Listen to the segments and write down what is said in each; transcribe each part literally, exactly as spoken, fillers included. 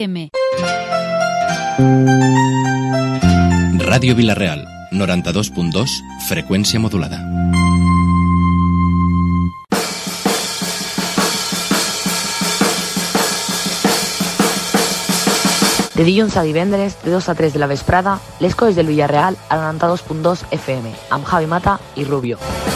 M. Ràdio Vila-real, noranta-dos punt dos, freqüència modulada. De dilluns a divendres, de dos a tres de la vesprada, les coses del Villarreal a noranta-dos punt dos F M, amb Javi Mata i Rubio.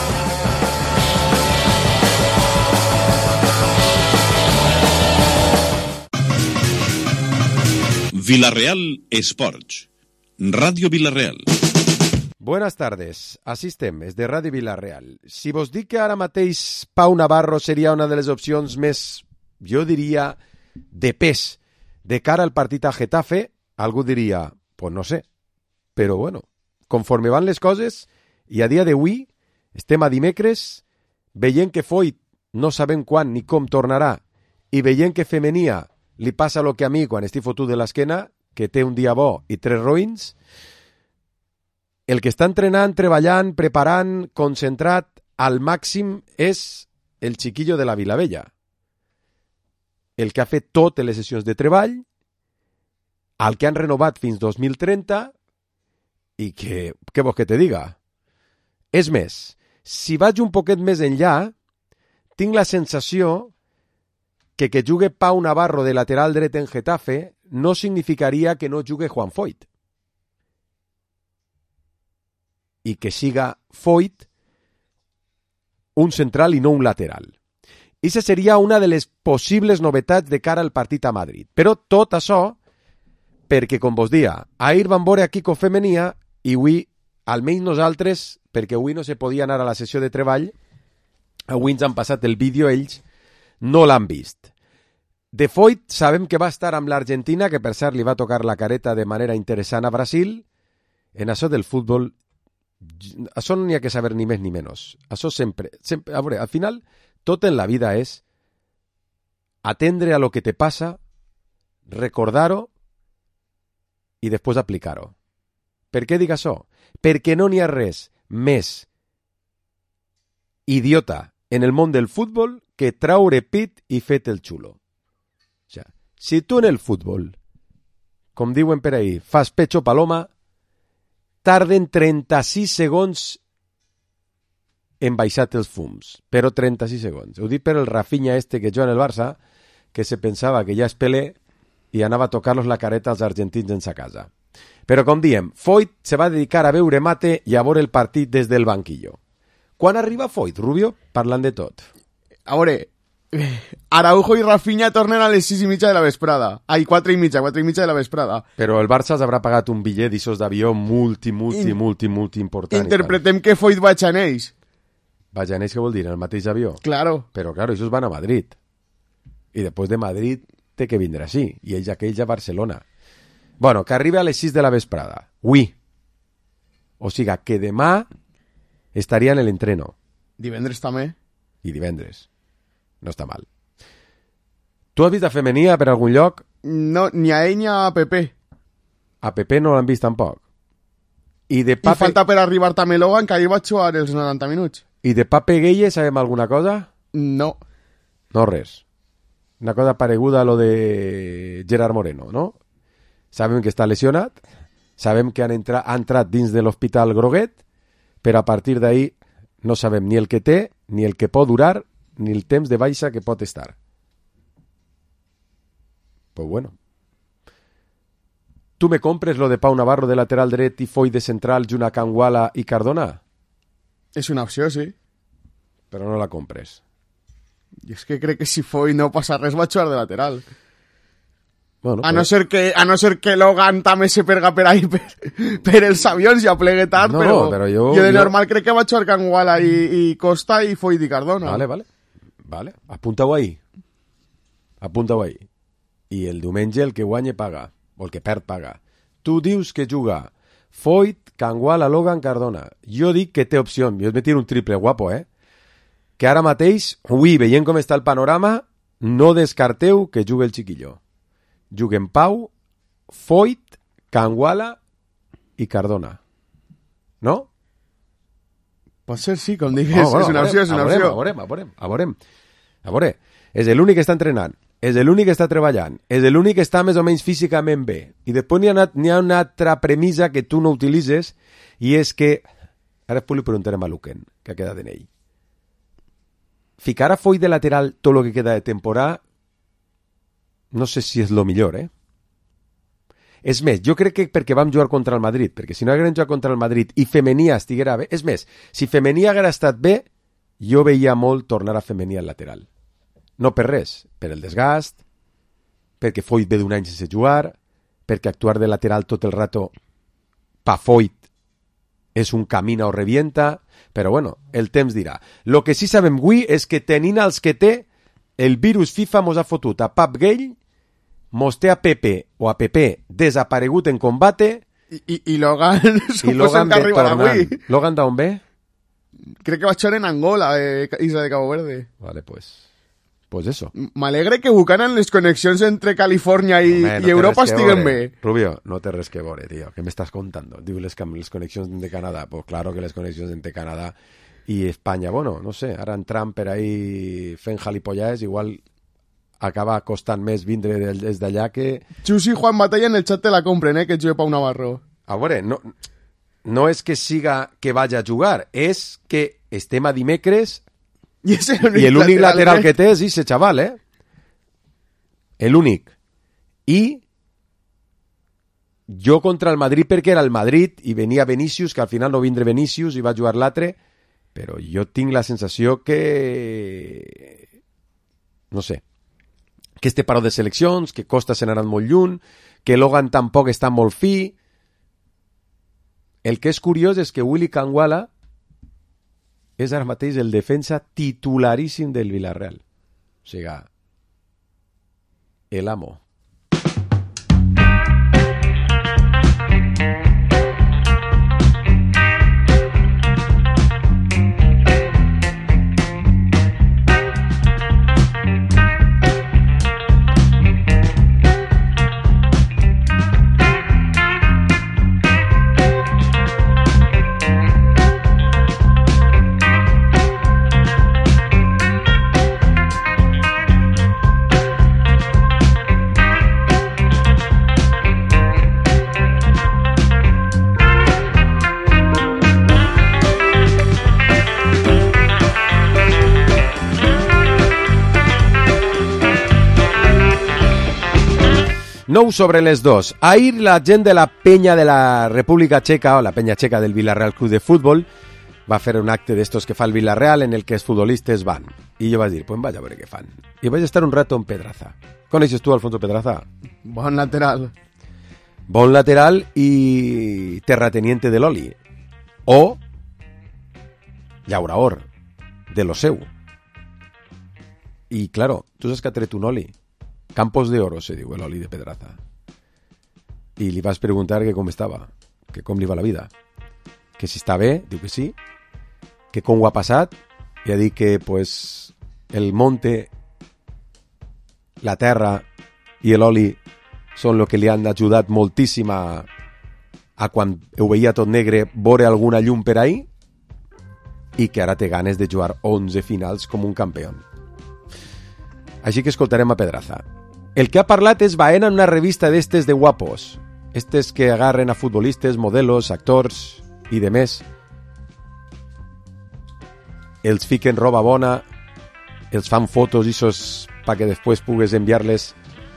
Vila-real Esports. Ràdio Vila-real. Buenas tardes, així estem, és de Ràdio Vila-real. Si vos dic que ara mateix Pau Navarro seria una de les opcions més, jo diria, de pes, de cara al partit a Getafe, algú diria, pues no sé. Però bueno, conforme van les coses, i a dia d'avui, estem a dimecres, veient que Foyt no sabem quan ni com tornarà, i veient que Femenia li passa el que a mi quan estic fotut de l'esquena, que té un dia bo i tres roïns, el que està entrenant, treballant, preparant, concentrat al màxim és el chiquillo de la Vilavella. El que ha fet totes les sessions de treball, el que han renovat fins dos mil trenta, i que, què vols que te diga? És més, si vaig un poquet més enllà, tinc la sensació que que jugue Pau Navarro de lateral dret en Getafe no significaria que no jugue Juan Foyt. I que siga Foyt un central i no un lateral. I aquesta seria una de les possibles novetats de cara al partit a Madrid. Però tot això, perquè, com vos dia, ahir van veure a Kiko Femenia i avui, almenys nosaltres, perquè avui no se podia anar a la sessió de treball, avui ens han passat el vídeo ells, no l'han vist. De Foyt sabem que va estar amb l'Argentina, que per cert li va tocar la careta de manera interessant a Brasil. En això del futbol, això no n'hi ha que saber ni més ni menys. Això sempre, sempre, a veure, al final, tot en la vida és atendre a lo que te passa, recordar-ho i després aplicar-ho. Per què dic això? Perquè no n'hi ha res més idiota en el món del futbol que traure pit i fet el xulo. O sigui, si tu en el futbol, com diuen per ahí, fas pecho paloma, tarden trenta-sis segons en baixar els fums. Però trenta-sis segons. Ho dic per el Rafinha este que juga en el Barça, que se pensava que ja és Pelé i anava a tocar-los la careta als argentins en sa casa. Però com diem, Foyt se va dedicar a veure mate i a veure el partit des del banquillo. Quan arriba Foyt, Rubio? Parlant de tot. A veure, Araujo i Rafinha tornen a les sis i mitja de la vesprada. Ai, quatre i mitja, quatre i mitja de la vesprada. Però el Barça s'haurà pagat un bitllet d'aixòs d'avió multi, multi, In... multi, multi important. Interpretem que Foyt vaig a ells. Vaig a ells, què vol dir? En el mateix avió? Claro. Però, claro, ells van a Madrid. I després de Madrid té que vindre així. I ells aquells a Barcelona. Bueno, que arriba a les sis de la vesprada. Ui. O sigui, que demà estaria en l'entreno. Divendres també. I divendres. No està mal. Tu has vist a Femenia per algun lloc? No, ni a ell ni a Pepe. A Pepe no l'han vist tampoc. I de Pape... I falta per arribar també Logan, que ahir va jugar els noranta minuts. I de Pape Gueye sabem alguna cosa? No. No res. Una cosa pareguda a lo de Gerard Moreno, no? Sabem que està lesionat, sabem que han entra, ha entrat dins de l'Hospital Groguet, però a partir d'ahí no sabem ni el que té, ni el que pot durar, ni el temps de baixa que pot estar. Pues bueno. ¿Tu me compres lo de Pau Navarro de lateral dret i Foyt de central, Juna Canguala i Cardona? És una opció, sí. Però no la compres. I és que crec que si Foyt no passa res va jugar de lateral. Bueno, a, no ser que, a no ser que Logan també se perga per ahí per, per els avions i aplegue tard, no, però, però jo, jo de jo... normal crec que va jugar Canguala i, i Costa i Foyt i Cardona. Vale, vale. Vale. Apunta-ho ahí. Apunta-ho ahí. I el diumenge el que guanye paga, o el que perd paga. Tu dius que juga Foyt, Canguala, Logan, Cardona. Jo dic que té opció. Jo et tiro un triple guapo, eh? Que ara mateix, ui, veient com està el panorama, no descarteu que jugui el chiquillo. Juguen Pau, Foyt, Canguala i Cardona. No? Pot ser, sí, com digues, no, bueno, és una opció, és una opció. A veurem, a veurem, a veurem. A veure, és l'únic que està entrenant. és l'únic que està treballant, és l'únic que està més o menys físicament bé. I després n'hi ha, n'hi ha una altra premissa que tu no utilitzes, i és que, ara després li preguntarem a Luquen, que ha quedat en ell. Ficar a Foyth de lateral tot el que queda de temporada, no sé si és lo millor, eh? És més, jo crec que perquè vam jugar contra el Madrid, perquè si no haguem jugat contra el Madrid i Femení estiguera bé, és més, si Femení haguera estat bé, jo veia molt tornar a Femení al lateral. No per res, per el desgast, perquè Foyth ve d'un any sense jugar, perquè actuar de lateral tot el rato pa Foyth és un camina o revienta, però bueno, el temps dirà. Lo que sí sabem avui és que tenint els que té, el virus FIFA mos ha fotut a Pap Gale, mos té a Pepe o a Pepe desaparegut en combate, I, i, i Logan i Logan que ve arribarà tornant. avui. Logan d'on ve? Crec que va jugar en Angola, eh, Isla de Cabo Verde. Vale, pues... Pues eso. M'alegre que Buchanan les connexions entre Califòrnia i, Home, no i Europa estiguen bé. Rubio, no te res que veure, tío. ¿Qué me estás contando? Digo, les, les conexiones de Canadá. Pues claro que les conexiones entre Canadá y España. Bueno, no sé, ara en Trump per ahí fent jalipollas, igual acaba costant més vindre des d'allà que... Chus i Juan Batalla en el chat te la compren, eh, que jugue Pau Navarro. A veure, no, no és que siga que vaya a jugar, és que estem a dimecres I és l'únic i l'únic lateral eh? que té és ese xaval, eh? L'únic. I jo contra el Madrid perquè era el Madrid i venia Vinícius, que al final no vindre Vinícius i va jugar l'altre, però jo tinc la sensació que... no sé, que este paro de seleccions, que Costa se n'ha anat molt lluny, que Logan tampoc està molt fi. El que és curiós és que Willy Kangwala és ara mateix el defensa titularíssim del Villarreal. O sigui, el amo. Nou sobre les dos. Ahir la gent de la penya de la República Checa, o la penya checa del Villarreal Club de Fútbol, va fer un acte d'estos que fa el Villarreal en el que els futbolistes van. I jo vaig dir, pues vaig a veure què fan. I vaig estar un rato en Pedraza. Coneixes tu Alfonso Pedraza? Bon lateral. Bon lateral i terrateniente de l'oli. O llauraor de lo seu. I, claro, tu saps que ha tret un oli. Campos de Oro, se diu, l'oli de Pedraza. I li vas preguntar que com estava, que com li va la vida. Que si està bé, diu que sí. Que com ho ha passat, i ha dit que, pues, el monte, la terra i l'oli són el que li han ajudat moltíssim a, a quan ho veia tot negre, veure alguna llum per ahí, i que ara té ganes de jugar onze finals com un campió. Així que escoltarem a Pedraza. El que ha parlat és Baena en una revista d'estes de guapos, estes que agarren a futbolistes, modelos, actors i de més. Els fiquen roba bona, els fan fotos isos perquè després pugues enviar-les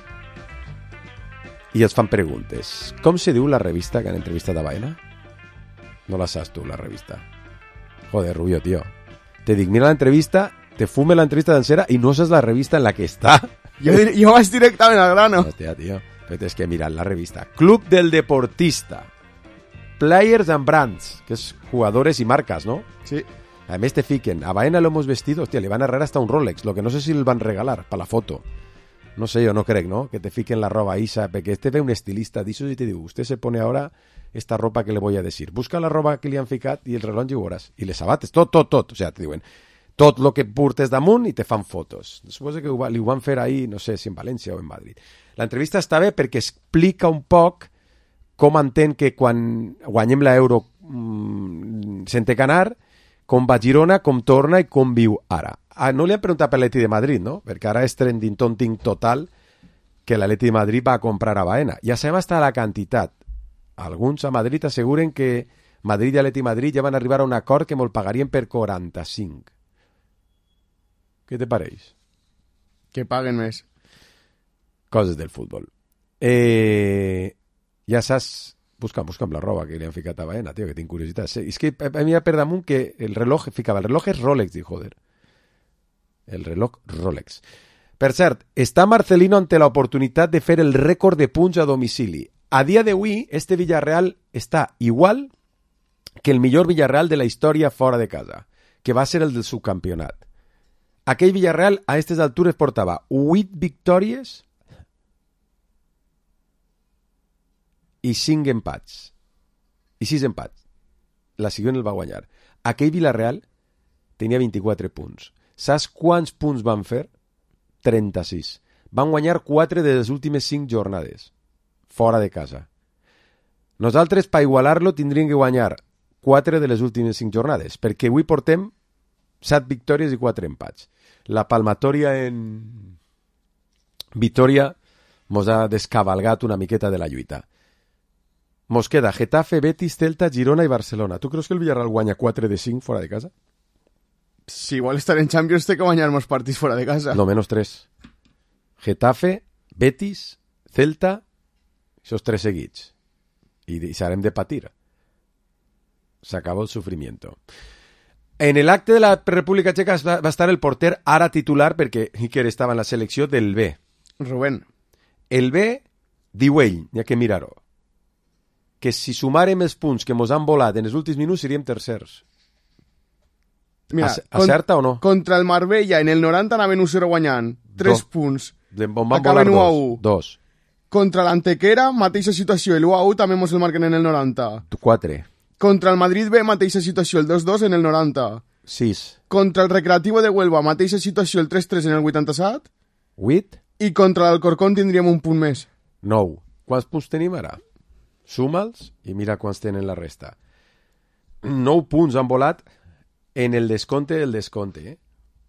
i els fan preguntes. Com se diu la revista que han entrevistat a Baena? No la saps tu, la revista. Joder, Rubio, tío. Te dic, mira l'entrevista, te fume l'entrevista d'encera i no saps la revista en la que està. Jo, jo vaig directament al grano. Hòstia, tio. Però és que mirad la revista. Club del Deportista. Players and Brands, que es jugadores y marcas, ¿no? Sí. A més te fiquen. A Baena lo hemos vestido. Hostia, le van a arreglar hasta un Rolex. Lo que no sé si le van a regalar para la foto. No sé, yo no creo, ¿no? Que te fiquen la ropa Isa. Porque este ve un estilista disos y te digo, usted se pone ahora esta ropa que le voy a decir. Busca la ropa que li han ficat i el reloj i veuràs. I les sabates, tot, tot, tot. O sea, te diuen... tot el que portes damunt i te fan fotos. Suposo que ho va, li ho van fer ahir, no sé si en València o en Madrid. L'entrevista està bé perquè explica un poc com entén que quan guanyem l'euro mmm, se'n té que anar, com va a Girona, com torna i com viu ara. ah, no li han preguntat per l'Atleti de Madrid, no? Perquè ara és trending tonting total que l'Atleti de Madrid va a comprar a Baena. Ja sabem hasta la quantitat. Alguns a Madrid asseguren que Madrid i Atleti de Madrid ja van arribar a un acord que me'l pagarien per quaranta-cinc. Què te pareix? Que paguen més. Coses del futbol. Eh, ja saps... Busca'm, busca'm la roba que li han ficat a Baena, tio, que tinc curiositat. Sí, és que a mi per damunt que el reloj, ficava, el reloj és Rolex, dic, joder. El reloj Rolex. Per cert, està Marcelino ante la oportunitat de fer el rècord de punts a domicili. A dia d'avui, este Villarreal està igual que el millor Villarreal de la història fora de casa, que va ser el del subcampionat. Aquell Villarreal a aquestes altures portava vuit victòries i cinc empats. I sis empats. La següent el va guanyar. Aquell Villarreal tenia vint-i-quatre punts. Saps quants punts van fer? trenta-sis. Van guanyar quatre de les últimes cinc jornades. Fora de casa. Nosaltres, per igualar-lo, tindríem que guanyar quatre de les últimes cinc jornades, perquè avui portem set victòries i quatre empats. La palmatòria en Vitòria mos ha descavalgat una miqueta de la lluita. Mos queda Getafe, Betis, Celta, Girona i Barcelona. Tu creus que el Villarreal guanya quatre de cinc fora de casa? Si igual estar en Champions té que guanyar molts partits fora de casa. No, menos tres. Getafe, Betis, Celta, esos tres seguits. I, i s'harem de patir. S'acabó el sufrimiento. En el acte de la República Txeca va, va estar el porter ara titular perquè Iker estava en la selecció del B. Rubén. El B, diu ell, n'hi ha que mirar-ho, que si sumarem els punts que mos han volat en els últims minuts seríem tercers. Mira, acerta con, o no? Contra el Marbella en el noranta anaven u zero guanyant. tres punts. On van volar dos. dos. Contra l'Antequera, mateixa situació. El u a u també mos el marquen en el noranta. quatre. Contra el Madrid B, mateixa situació. El dos dos en el noranta. sis. Contra el Recreativo de Huelva, mateixa situació. El tres tres en el vuitanta-set. vuit. I contra l'Alcorcón tindríem un punt més. nou. Quants punts tenim ara? Suma'ls i mira quants tenen la resta. nou punts han volat en el descompte del descompte. Eh?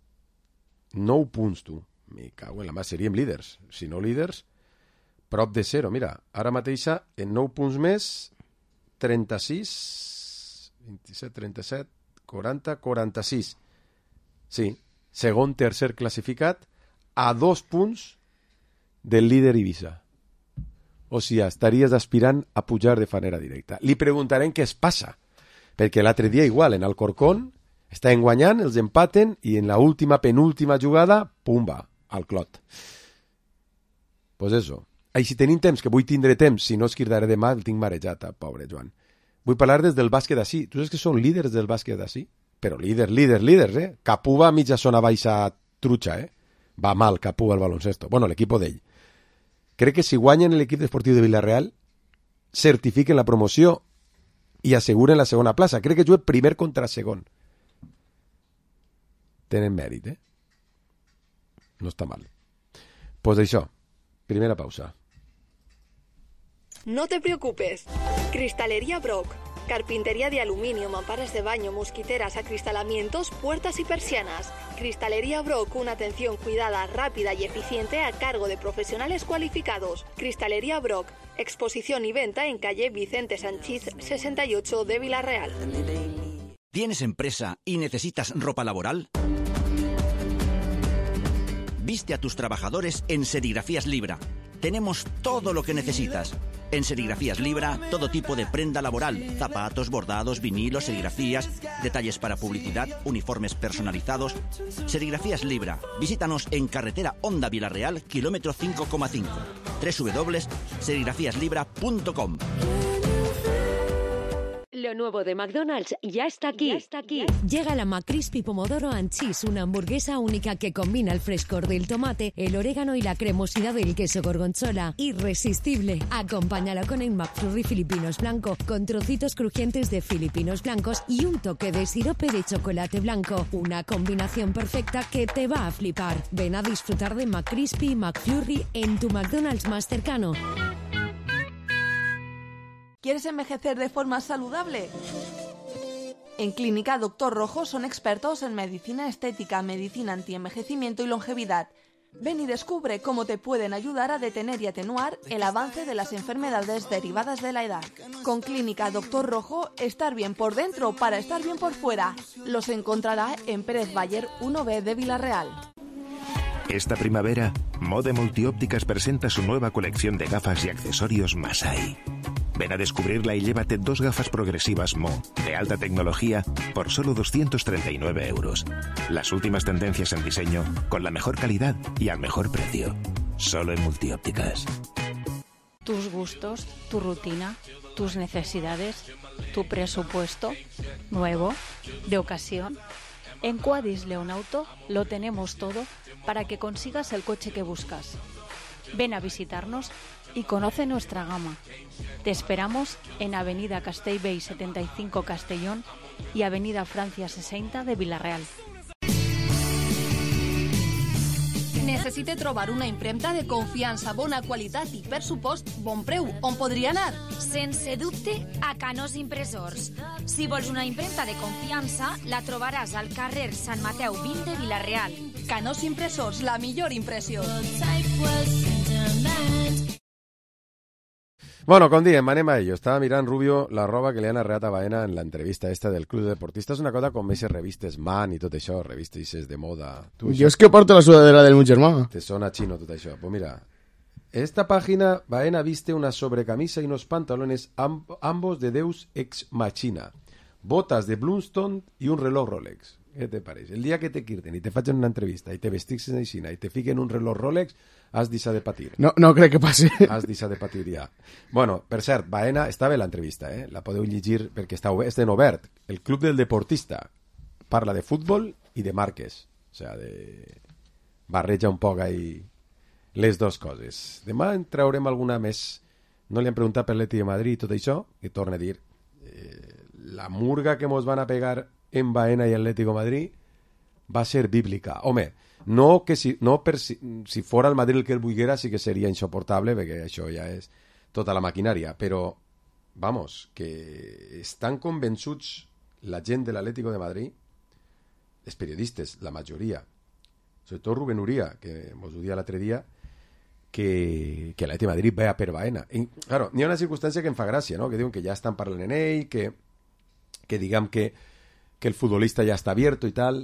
nou punts, tu. Me cago en la mà, seríem líders. Si no líders, prop de zero. Mira, ara mateixa, en nou punts més, trenta-sis, vint-i-set, trenta-set, quaranta, quaranta-sis. Sí, segon, tercer classificat, a dos punts del líder Ibiza. O sigui, estaries aspirant a pujar de manera directa. Li preguntarem què es passa, perquè l'altre dia igual, en Alcorcón, estaven guanyant, els empaten, i en la última, penúltima jugada, pumba, al clot. Pues eso. I si tenim temps, que vull tindre temps, si no es cridaré demà, el tinc marejat, pobre Joan. Vull parlar des del bàsquet d'ací. Tu saps que són líders del bàsquet d'ací? Però líder, líder, líders, eh? Capú va a mitja zona baixa trucha, eh? Va mal Capú al baloncesto. Bueno, l'equip d'ell. Crec que si guanyen l'equip esportiu de Villarreal, certifiquen la promoció i asseguren la segona plaça. Crec que juga primer contra segon. Tenen mèrit, eh? No està mal. Pues això, primera pausa. No te preocupes. Cristalería Brock. Carpintería de aluminio, mamparas de baño, mosquiteras, acristalamientos, puertas y persianas. Cristalería Brock, una atención cuidada, rápida y eficiente a cargo de profesionales cualificados. Cristalería Brock, exposición y venta en calle Vicente Sanchís sesenta y ocho de Villarreal. ¿Tienes empresa y necesitas ropa laboral? Viste a tus trabajadores en Serigrafías Libra. Tenemos todo lo que necesitas. En Serigrafías Libra, todo tipo de prenda laboral, zapatos, bordados, vinilos, serigrafías, detalles para publicidad, uniformes personalizados. Serigrafías Libra. Visítanos en carretera Honda Villarreal, kilómetro cinco coma cinco. doble u doble u doble u punto serigrafías libra punto com. Lo nuevo de McDonald's ya está aquí. Ya está aquí. Llega la McCrispy Pomodoro and Cheese, una hamburguesa única que combina el frescor del tomate, el orégano y la cremosidad del queso gorgonzola. Irresistible. Acompáñalo con el McFlurry Filipinos Blanco, con trocitos crujientes de filipinos blancos y un toque de sirope de chocolate blanco. Una combinación perfecta que te va a flipar. Ven a disfrutar de McCrispy y McFlurry en tu McDonald's más cercano. ¿Quieres envejecer de forma saludable? En Clínica Doctor Rojo son expertos en medicina estética, medicina antienvejecimiento y longevidad. Ven y descubre cómo te pueden ayudar a detener y atenuar el avance de las enfermedades derivadas de la edad. Con Clínica Doctor Rojo, estar bien por dentro para estar bien por fuera. Los encontrará en Pérez Bayer uno B de Villarreal. Esta primavera, Mode Multiópticas presenta su nueva colección de gafas y accesorios Masai. Ven a descubrirla y llévate dos gafas progresivas Mo, de alta tecnología, por solo doscientos treinta y nueve euros. Las últimas tendencias en diseño, con la mejor calidad y al mejor precio. Solo en Multiópticas. Tus gustos, tu rutina, tus necesidades, tu presupuesto, nuevo, de ocasión. En Quadis León Auto lo tenemos todo para que consigas el coche que buscas. Ven a visitarnos y conoce nuestra gama. Te esperamos en Avenida Castellbell setenta y cinco Castellón y Avenida Francia sesenta de Villarreal. Necessite trobar una impremta de confiança, bona qualitat i, per supost, bon preu. On podria anar? Sense dubte, a Canós Impressors. Si vols una impremta de confiança, la trobaràs al carrer Sant Mateu vint de Villarreal. Canós Impressors, la millor impressió. Bueno, com diem, anem a ello. Estava mirant, Rubio, la roba que li han arreat a Baena en la entrevista esta del Club de Deportistas. Una cosa com aquestes revistes Man i tot això, revistes de moda. Tu, jo és que porto la sudadera del Muchermá. Te sona chino tot això. Pues mira, esta página, Baena viste una sobrecamisa y unos pantalones amb ambos de Deus Ex Machina, botas de Blumstone y un reloj Rolex. ¿Qué te parece? El día que te quirten y te facin una entrevista y te vestixen en Xina y te fiquen un reloj Rolex, has deixat de patir. No, no crec que passi. Has deixat de patir ja. Bueno, per cert, Baena, està bé l'entrevista, eh? La podeu llegir perquè està obert, està en obert. El Club del Deportista parla de futbol i de marques. O sea, de... barreja un poc ahí les dues coses. Demà en traurem alguna més. No li han preguntat per l'Atlètic de Madrid i tot això, i torna a dir, eh, la murga que mos van a pegar en Baena i Atlético Madrid va ser bíblica. Home, no que si, no per si, si fora el Madrid el que el volguera sí que seria insoportable, perquè això ja és tota la maquinària, però, vamos, que estan convençuts la gent de l'Atlético de Madrid, els periodistes, la majoria, sobretot Rubén Uría, que mos ho dia l'altre dia, que, que l'Atlético de Madrid va per Baena. I, claro, n'hi ha una circumstància que em fa gràcia, no? Que diuen que ja estan parlant en ell, que, que diguem que, que el futbolista ja està abierto i tal.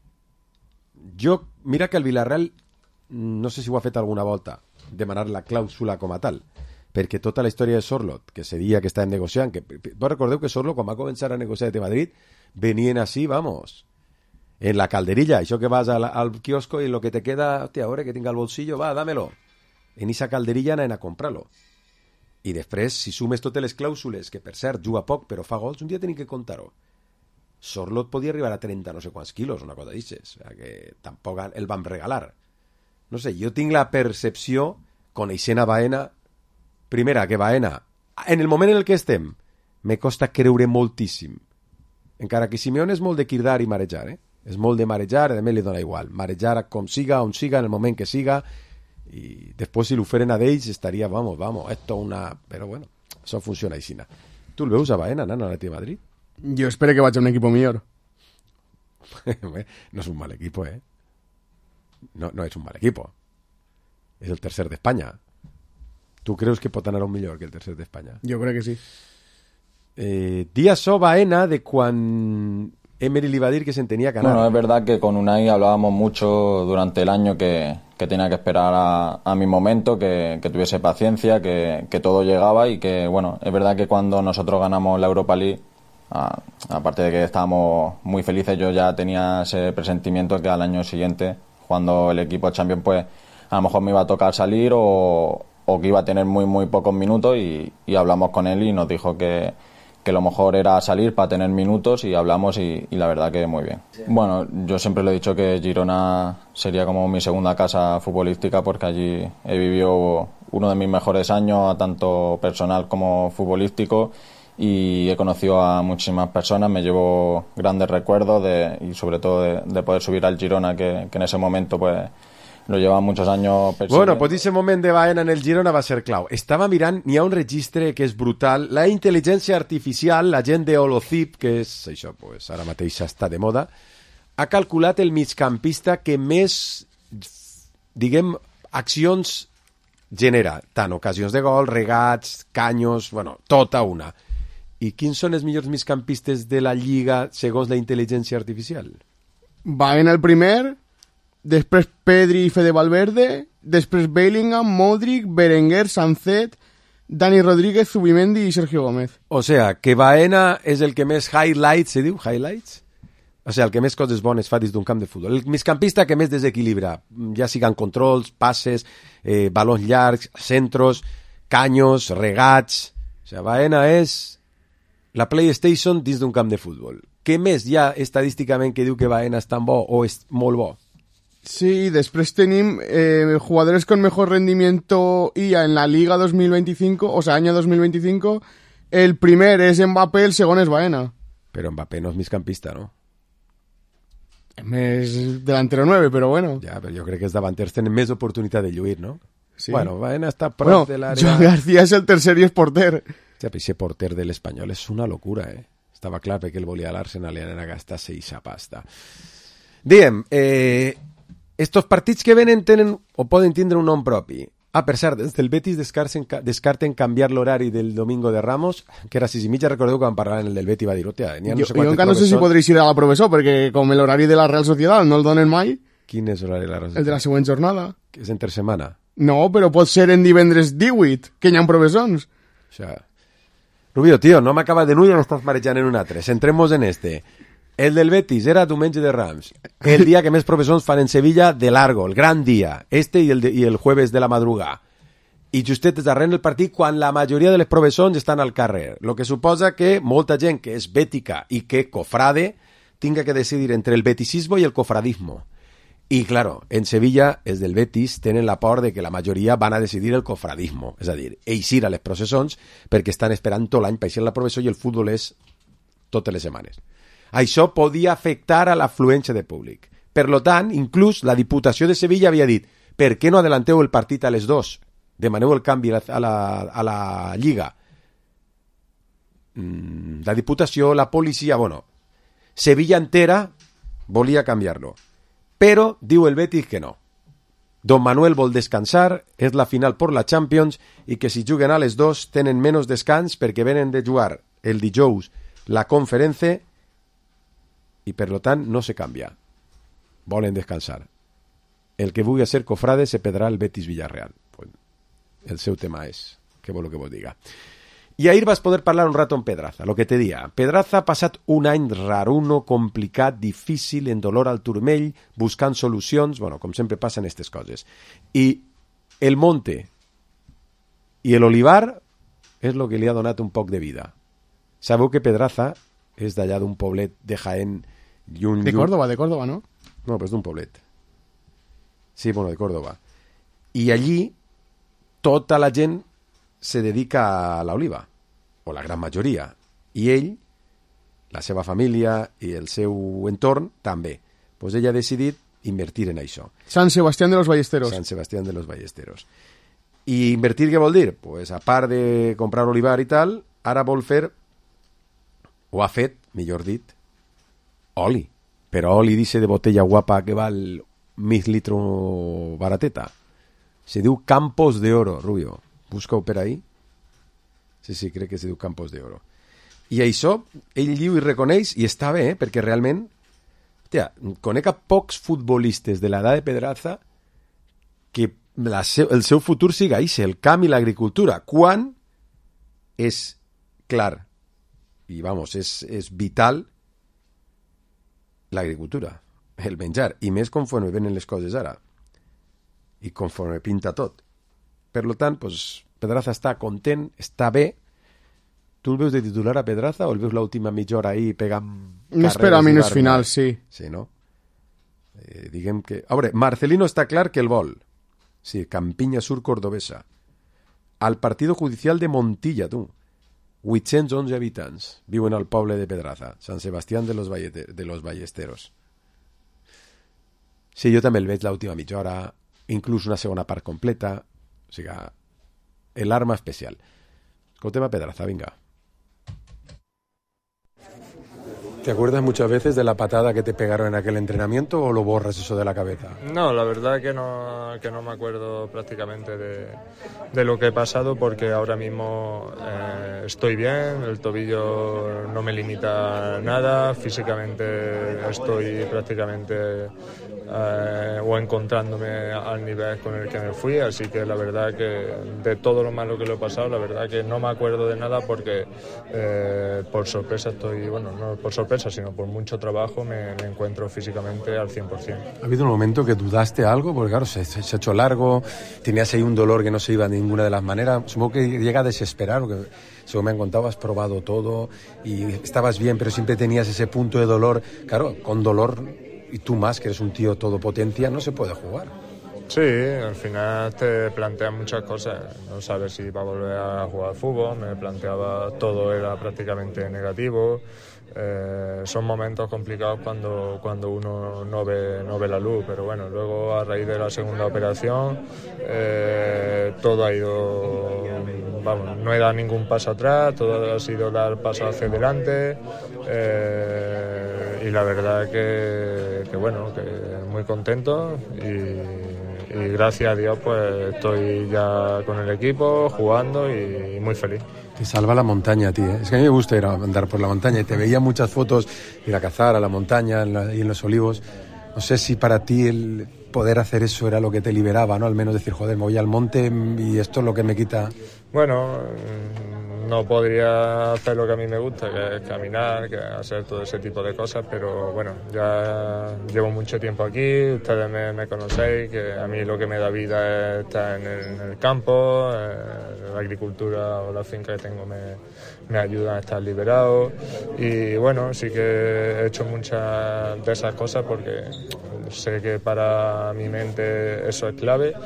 Jo, mira que el Villarreal, no sé si ho ha fet alguna volta, demanar la clàusula com a tal, perquè tota la història de Sorlot, que seria que estàvem negociant, que vos recordeu que Sorlot, quan va començar a negociar de Madrid, venien així, vamos, en la calderilla, això que vas al, al kiosco i lo que te queda, hòstia, ahora que tinga el bolsillo, va, dámelo. En esa calderilla anaven a comprar-lo. I després, si sumes totes les clàusules, que per cert juga poc però fa gols, un dia tenim que contar-ho. Sorlot podia arribar a trenta no sé quants quilos, una cosa d'aixes, que tampoc el van regalar. No sé, jo tinc la percepció, coneixent a Baena, primera, que Baena, en el moment en el que estem, me costa creure moltíssim. Encara que Simeone és molt de cridar i marejar, eh? És molt de marejar, a mi li dona igual. Marejar com siga, on siga, en el moment que siga, i després si l'oferen a d'ells estaria, vamos, vamos, esto una... Però bueno, això funciona així. Tu el veus a Baena anant a l'Atlètic de Madrid? Yo espero que vaya a un equipo mejor. No es un mal equipo, ¿eh? No, no es un mal equipo. Es el tercer de España. ¿Tú crees que pot anar a un millor que el tercer de España? Yo creo que sí. Eh, Díaz so Baena de cuando Emery le iba a decir que se tenía que ganar. Bueno, es verdad que con Unai hablábamos mucho durante el año que, que tenía que esperar a, a mi momento, que, que tuviese paciencia, que, que todo llegaba y que, bueno, es verdad que cuando nosotros ganamos la Europa League, a, aparte de que estábamos muy felices, yo ya tenía ese presentimiento que al año siguiente, cuando el equipo Champions, pues a lo mejor me iba a tocar salir o, o que iba a tener muy muy pocos minutos y, y hablamos con él y nos dijo que, que lo mejor era salir para tener minutos y hablamos y, y la verdad que muy bien. Sí. Bueno, yo siempre le he dicho que Girona sería como mi segunda casa futbolística porque allí he vivido uno de mis mejores años, tanto personal como futbolístico, y he conocido a muchísimas personas, me llevo grandes recuerdos de, y sobre todo de, de poder subir al Girona, que, que en ese momento pues lo lleva muchos años persiguiendo. Bueno, pues ese moment de Baena en el Girona va ser clau. Estava mirant, n'hi ha un registre que és brutal. La intel·ligència artificial, la gent de Holocip, que és això, pues, ara mateix està de moda, ha calculat el migcampista que més, diguem, accions genera. Tant ocasions de gol, regats, canyos, bueno, tota una. I quins són els millors migcampistes de la Lliga segons la intel·ligència artificial? Baena el primer... Després Pedri i Fede Valverde, després Bellingham, Modric, Berenguer, Sancet, Dani Rodríguez, Zubimendi i Sergio Gómez. O sea, que Baena és el que més highlights, se diu? Highlights? O sea, el que més coses bones fa dins d'un camp de futbol. El migcampista que més desequilibra, ja siguen controls, passes, eh, balons llargs, centros, canyos, regats... O sea, Baena és la PlayStation dins d'un camp de futbol. Què més hi ha estadísticament que diu que Baena és tan bo o és molt bo? Sí, después tenemos eh, jugadores con mejor rendimiento I A en la Liga dos mil veinticinco, o sea, año dos mil veinticinco. El primer es Mbappé, el segundo es Baena. Pero Mbappé no es migcampista, ¿no? Es delantero nueve, pero bueno. Ja, però jo crec que els davanters tenen més oportunitat de lluir, no? Sí. Bueno, Baena està prop bueno, de l'àrea... Joan García és el tercer i és porter. Ja, però ese porter de l'Espanyol és una locura, eh? Estava clar perquè el volia a l'Arsenal i anava a gastar-se eixa pasta. Diem, eh... estos partits que venen tenen o poden tindre un nom propi. Ah, per cert, des del Betis descarten, descarten canviar l'horari del Domingo de Ramos, que era sis i mitja, recordeu que van parlar en el del Betis i va dir, hòstia, n'hi ha no jo, sé quantes jo encara no sé si podréis ir a la professor, perquè com l'horari de la Real Sociedad no el donen mai... Quin és l'horari de la Real Sociedad? El de la següent jornada. Que és entre setmana. No, però pot ser en divendres divuit, que hi ha professors. O sea... Rubio, tío, no m'acaba de null i n'estàs marejant en un altre. Centremos en este. El del Betis era diumenge de Rams. El dia que més professors fan en Sevilla de largo, el gran dia. Este i el, de, i el jueves de la madrugada. I justet es darrere el partit quan la majoria de les professors estan al carrer. Lo que suposa que molta gent que és bètica i que cofrade tinga que decidir entre el betisismo i el cofradismo. I, claro, en Sevilla, els del Betis tenen la por de que la majoria van a decidir el cofradismo. És a dir, eixir a les processons perquè estan esperant tot l'any per eixir a la professó i el futbol és totes les setmanes. Això podia afectar a l'afluència de públic. Per lo tant, inclús la Diputació de Sevilla havia dit per què no adelanteu el partit a les dos? Demaneu el canvi a la, a la Lliga. La Diputació, la policia, bueno, Sevilla entera volia canviar-lo. Però diu el Betis que no. Don Manuel vol descansar, és la final per la Champions i que si juguen a les dos tenen menys descans perquè venen de jugar el dijous la conferència i per lo tant no se canvia. Volen descansar. El que vulgui ser cofrade se pedrà el Betis Villarreal. Pues el seu tema és, què vol que vos diga. I ahir vas poder parlar un rato amb Pedraza, lo que te dia. Pedraza ha passat un any raruno, complicat, difícil, en dolor al turmell, buscant solucions, bueno, com sempre passen aquestes coses. I el Monte i l'Olivar és lo que li ha donat un poc de vida. Sabeu que Pedraza és d'allà d'un poblet de Jaén. Llun, de llun... Córdoba, de Córdoba, ¿no? No, però és d'un poblet. Sí, bueno, de Córdoba. I allí tota la gent se dedica a l'oliva, o la gran majoria. I ell, la seva família i el seu entorn també. Pues ell ha decidit invertir en això. San Sebastián de los Ballesteros. San Sebastián de los Ballesteros. I invertir què vol dir? Pues a part de comprar olivar i tal, ara vol fer, o ha fet, millor dit, oli. Però oli dice de botella guapa que val mig litro barateta. Se diu Campos de Oro, Rubio. Busca-ho per ahí. Sí, sí, crec que se diu Campos de Oro. I això, ell diu i reconeix, i està bé, eh? Perquè realment, hòstia, conec a pocs futbolistes de l'edat de Pedraza que la seu, el seu futur siga això, el camp i l'agricultura, quan és clar, i vamos, és, és vital l'agricultura, el menjar, i més conforme venen les coses ara, i conforme pinta tot. Per lo tant, pues, Pedraza està content, està bé. Tu el veus de titular a Pedraza o el veus l'última mitja hora ahí pegant... No espera minuts finals, sí. Sí, no? Eh, diguem que... A veure, Marcelino està clar que el vol. Sí, Campiña Sur Cordobesa. Al Partido Judicial de Montilla, tu. vuit-cents onze habitants viuen al poble de Pedraza, San Sebastián de los, Valle, de los Ballesteros. Sí, jo també el veig l'última mitja hora inclús una segona part completa, o sigui, el arma especial. Escoltem a Pedraza, vinga. ¿Te acuerdas muchas veces de la patada que te pegaron en aquel entrenamiento o lo borras eso de la cabeza? No, la verdad que no, que no me acuerdo prácticamente de, de lo que he pasado, porque ahora mismo eh, estoy bien, el tobillo no me limita nada, físicamente estoy prácticamente eh, o encontrándome al nivel con el que me fui, así que la verdad que de todo lo malo que lo he pasado, la verdad que no me acuerdo de nada, porque eh, por sorpresa estoy, bueno, no por sorpresa, sino por mucho trabajo me, me encuentro físicamente al cien por ciento. ¿Ha habido un momento que dudaste algo? Porque claro, se, se ha hecho largo, tenías ahí un dolor que no se iba de ninguna de las maneras. Supongo que llega a desesperar, porque según me han contado has probado todo y estabas bien, pero siempre tenías ese punto de dolor. Claro, con dolor, y tú más, que eres un tío todopotencia, no se puede jugar. Sí, al final te plantean muchas cosas, no sabes si va a volver a jugar fútbol, me planteaba todo, era prácticamente negativo. Eh, son momentos complicados cuando, cuando uno no ve, no ve la luz, pero bueno, luego a raíz de la segunda operación eh, todo ha ido, vamos, no he dado ningún paso atrás, todo ha sido dar paso hacia adelante, eh, y la verdad que, que bueno, que muy contento y, y gracias a Dios pues estoy ya con el equipo jugando y, y muy feliz. Te salva la montaña a ti, ¿eh? Es que a mí me gusta ir a andar por la montaña y te veía muchas fotos, ir a cazar a la montaña en la, y en los olivos. No sé si para ti el poder hacer eso era lo que te liberaba, ¿no? Al menos decir, joder, me voy al monte y esto es lo que me quita. Bueno, no podría hacer lo que a mí me gusta, que es caminar, que es hacer todo ese tipo de cosas, pero bueno, ya llevo mucho tiempo aquí, ustedes me, me conocéis, que a mí lo que me da vida es estar en el, en el campo, eh, la agricultura o la finca que tengo me, me ayuda a estar liberado, y bueno, sí que he hecho muchas de esas cosas porque sé que para mi mente eso es clave,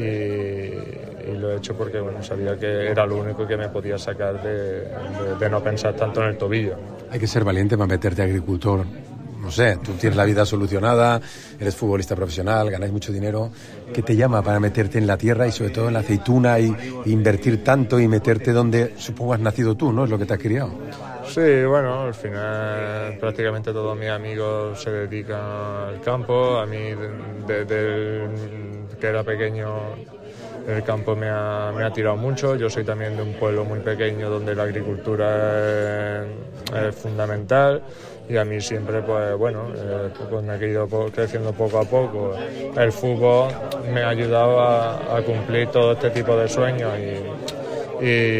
y, y lo he hecho porque bueno, sabía que era lo único que me podía sacar de, de, de no pensar tanto en el tobillo. Hay que ser valiente para meterte a agricultor. No sé, tú tienes la vida solucionada, eres futbolista profesional, ganáis mucho dinero. ¿Qué te llama para meterte en la tierra y sobre todo en la aceituna y, y invertir tanto y meterte donde supongo has nacido tú, ¿no? Es lo que te has criado. Sí, bueno, al final prácticamente todos mis amigos se dedican al campo. A mí, desde de, de, que era pequeño, el campo me ha, me ha tirado mucho. Yo soy también de un pueblo muy pequeño donde la agricultura es, es fundamental, y a mí siempre, pues bueno, eh, pues me he ido creciendo poco a poco. El fútbol me ha ayudado a, a cumplir todo este tipo de sueños, y,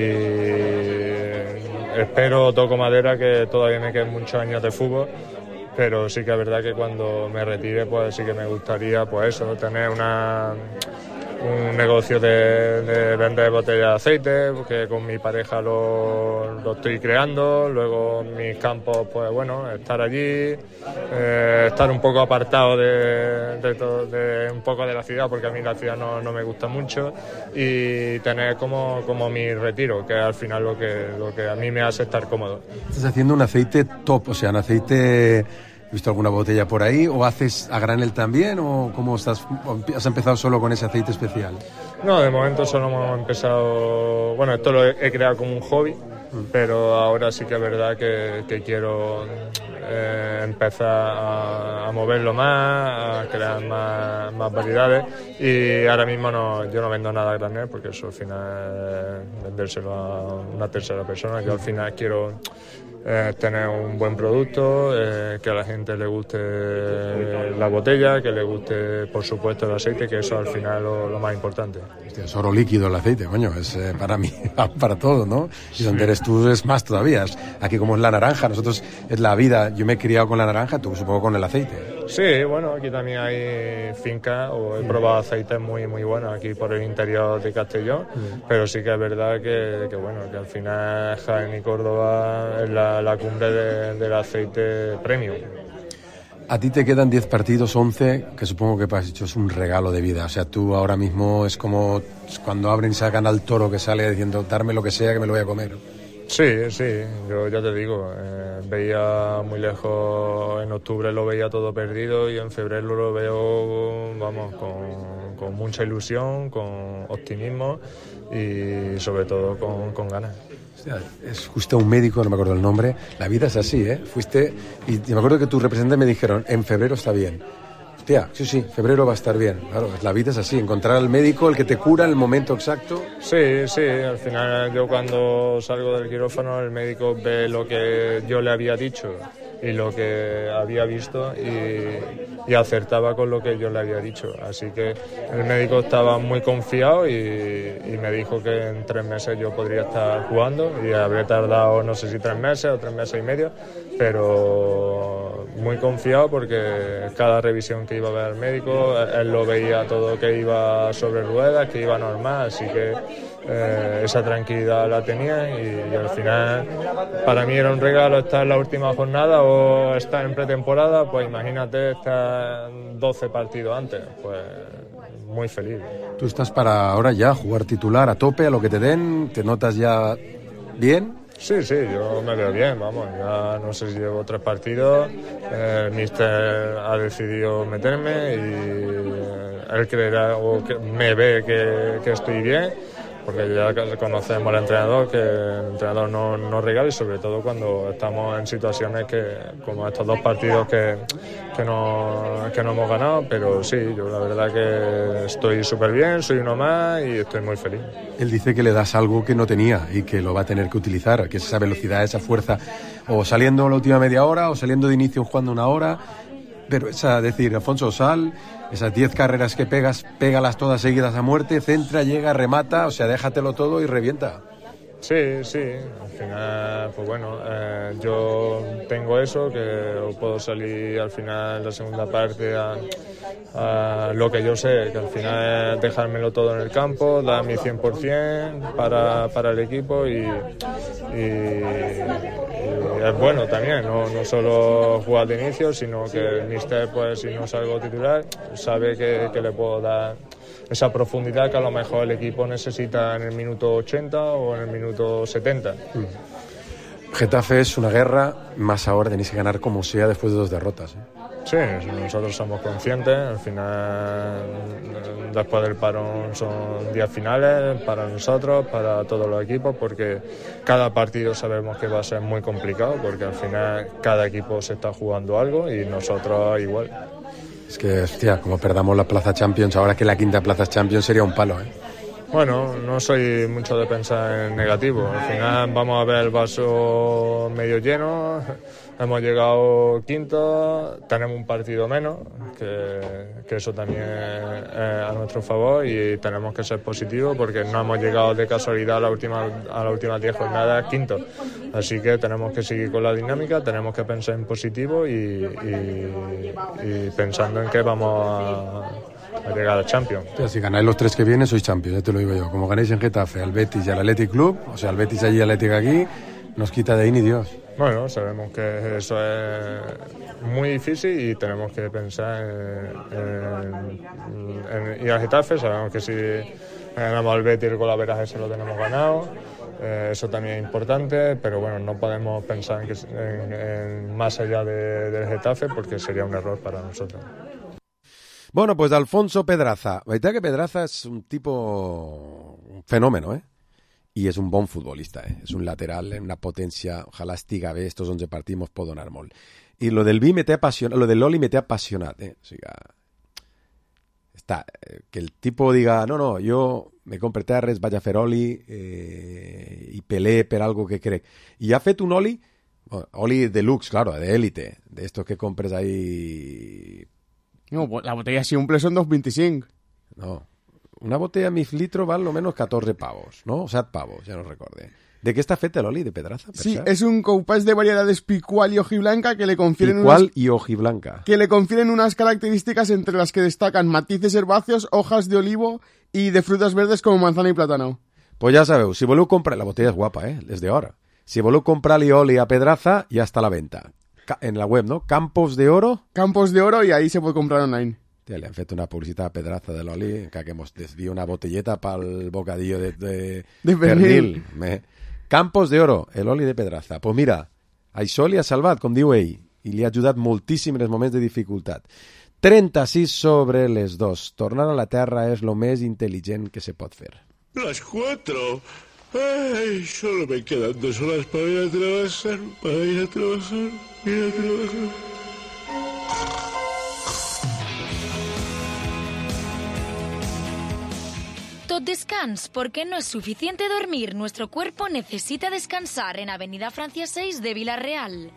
y espero, toco madera, que todavía me queden muchos años de fútbol, pero sí que es verdad que cuando me retire, pues sí que me gustaría, pues eso, tener una... un negocio de, de vender botellas de aceite, porque con mi pareja lo, lo estoy creando. Luego mis campos, pues bueno, estar allí, eh, estar un poco apartado de, de, todo, de un poco de la ciudad, porque a mí la ciudad no, no me gusta mucho, y tener como, como mi retiro, que es al final lo que, lo que a mí me hace estar cómodo. Estás haciendo un aceite top, o sea, un aceite... ¿Has visto alguna botella por ahí? ¿O haces a granel también? ¿O cómo estás? ¿Has empezado solo con ese aceite especial? No, de momento solo hemos empezado... Bueno, esto lo he, he creado como un hobby, mm. pero ahora sí que es verdad que, que quiero eh, empezar a, a moverlo más, a crear más, más variedades, y ahora mismo no, yo no vendo nada a granel, porque eso al final es vendérselo a una tercera persona. Yo al final quiero... Eh, tener un buen producto, eh, que a la gente le guste la botella, que le guste por supuesto el aceite, que eso al final es lo, lo más importante. Hostia, es oro líquido el aceite, coño, es eh, para mí, para todo, ¿no? Y donde eres tú es más todavía. Aquí como es la naranja, nosotros es la vida. Yo me he criado con la naranja, tú supongo con el aceite. Sí, bueno, aquí también hay fincas, o he probado aceites muy muy buenos aquí por el interior de Castellón, mm. pero sí que es verdad que, que bueno, que al final Jaén y Córdoba es la, la cumbre de, del aceite premium. A ti te quedan diez partidos, once, que supongo que para hecho es un regalo de vida. O sea, tú ahora mismo es como cuando abren y sacan al toro que sale diciendo darme lo que sea que me lo voy a comer. Sí, sí, yo ya te digo, eh, veía muy lejos, en octubre lo veía todo perdido, y en febrero lo veo, vamos, con, con mucha ilusión, con optimismo y sobre todo con, con ganas. Hostia, es justo un médico, no me acuerdo el nombre. La vida es así, ¿eh? Fuiste y me acuerdo que tus representantes me dijeron, en febrero está bien. Hostia, sí, sí, febrero va a estar bien. Claro, la vida es así, encontrar al médico, el que te cura en el momento exacto. Sí, sí, al final yo cuando salgo del quirófano el médico ve lo que yo le había dicho y lo que había visto y, y acertaba con lo que yo le había dicho. Así que el médico estaba muy confiado y, y me dijo que en tres meses yo podría estar jugando y habría tardado no sé si tres meses o tres meses y medio, pero muy confiado porque cada revisión que iba a ver el médico, él lo veía todo que iba sobre ruedas, que iba normal, así que eh, esa tranquilidad la tenía y, y al final para mí era un regalo estar en la última jornada o estar en pretemporada, pues imagínate estar doce partidos antes, pues muy feliz. Tú estás para ahora ya jugar titular a tope, a lo que te den, ¿te notas ya bien? Sí, sí, yo me veo bien, vamos, ya no sé si llevo tres partidos, el míster ha decidido meterme y él creerá o que me ve que, que estoy bien, porque ya conocemos al entrenador, que el entrenador no, no regala y sobre todo cuando estamos en situaciones que, como estos dos partidos que, que, no, que no hemos ganado, pero sí, yo la verdad que estoy súper bien, soy uno más y estoy muy feliz. Él dice que le das algo que no tenía y que lo va a tener que utilizar, que es esa velocidad, esa fuerza, o saliendo la última media hora o saliendo de inicio jugando una hora, pero esa, decir, Alfonso, sal, esas diez carreras que pegas, pégalas todas seguidas a muerte, centra, llega, remata, o sea, déjatelo todo y revienta. Sí, sí, al final, pues bueno, eh, yo tengo eso, que puedo salir al final de la segunda parte a, a lo que yo sé, que al final es dejármelo todo en el campo, dar mi cien por ciento para, para el equipo y, y, y es bueno también, no, no solo jugar de inicio, sino que el míster, pues si no salgo titular, sabe que, que le puedo dar esa profundidad que a lo mejor el equipo necesita en el minuto ochenta o en el minuto setenta. Getafe es una guerra, más ahora tenéis que ganar como sea después de dos derrotas, ¿eh? Sí, nosotros somos conscientes, al final después del parón son días finales para nosotros, para todos los equipos, porque cada partido sabemos que va a ser muy complicado, porque al final cada equipo se está jugando algo y nosotros igual. Es que, hostia, como perdamos la plaza Champions, ahora que la quinta plaza Champions sería un palo, ¿eh? Bueno, no soy mucho de pensar en negativo. Al final vamos a ver el vaso medio lleno. Hemos llegado quinto, tenemos un partido menos, que, que eso también es a nuestro favor y tenemos que ser positivos porque no hemos llegado de casualidad a la última a las últimas diez jornadas quinto. Así que tenemos que seguir con la dinámica, tenemos que pensar en positivo y, y, y pensando en que vamos a, a llegar a Champions. O sea, si ganáis los tres que vienen sois Champions, ya te lo digo yo. Como ganéis en Getafe, al Betis y al Athletic Club, o sea, al Betis allí y al Athletic aquí, nos quita de ahí ni Dios. Bueno, sabemos que eso es muy difícil y tenemos que pensar en, en, en ir a Getafe. Sabemos que si ganamos al Betis el golaveraje se lo tenemos ganado, eh, eso también es importante, pero bueno, no podemos pensar en, que, en, en más allá de, del Getafe porque sería un error para nosotros. Bueno, pues Alfonso Pedraza. La verdad que Pedraza es un tipo un fenómeno, ¿eh? I és un bon futbolista, eh? És un lateral, una potència, ojalà estiga bé, estos onze partits pot donar molt. I lo del Vi me té apassionat, lo del Loli me té apassionat, eh? O sigui, està, que el tipo diga, no, no, jo me compre terres, vaig a fer oli eh, i pelé per algo que crec. I ha fet un oli, bueno, oli deluxe, claro, de élite, de estos que compres ahí... No, la botella simple son dos veinticinc. No, una botella mig litro val almenys catorze pavos, no? O set pavos, ja no recorde. ¿De qué está fet l'oli de Pedraza? Sí, es un compás de variedades picual y hojiblanca que le confieren picual unas... y hojiblanca. Que le confieren unas características entre las que destacan matices herbáceos, hojas de olivo y de frutas verdes como manzana y plátano. Pues ja sabeu, si voleu comprar... La botella és guapa, eh? És d'or. Si voleu comprar-li oli a Pedraza, ja està a la venta. En la web, ¿no? Campos de Oro. Campos de Oro y ahí se puede comprar online. Tía, le han fet una publicitat a Pedraza de l'oli que hemos desviado una botelleta pel bocadillo de, de, de pernil. Me... Campos de Oro, el oli de Pedraza. Pues mira, això li ha salvat, com diu ell, i li ha ajudat moltíssim en els moments de dificultat. trenta-sis sobre les dos. Tornar a la Terra és lo més intel·ligent que se pot fer. Las cuatro. Ay, solo me quedan dos horas para ir a trabajar, para ir a trabajar, ir a trabajar. Tot descans, porque no es suficiente dormir. Nuestro cuerpo necesita descansar en Avenida Francia seis de Villarreal.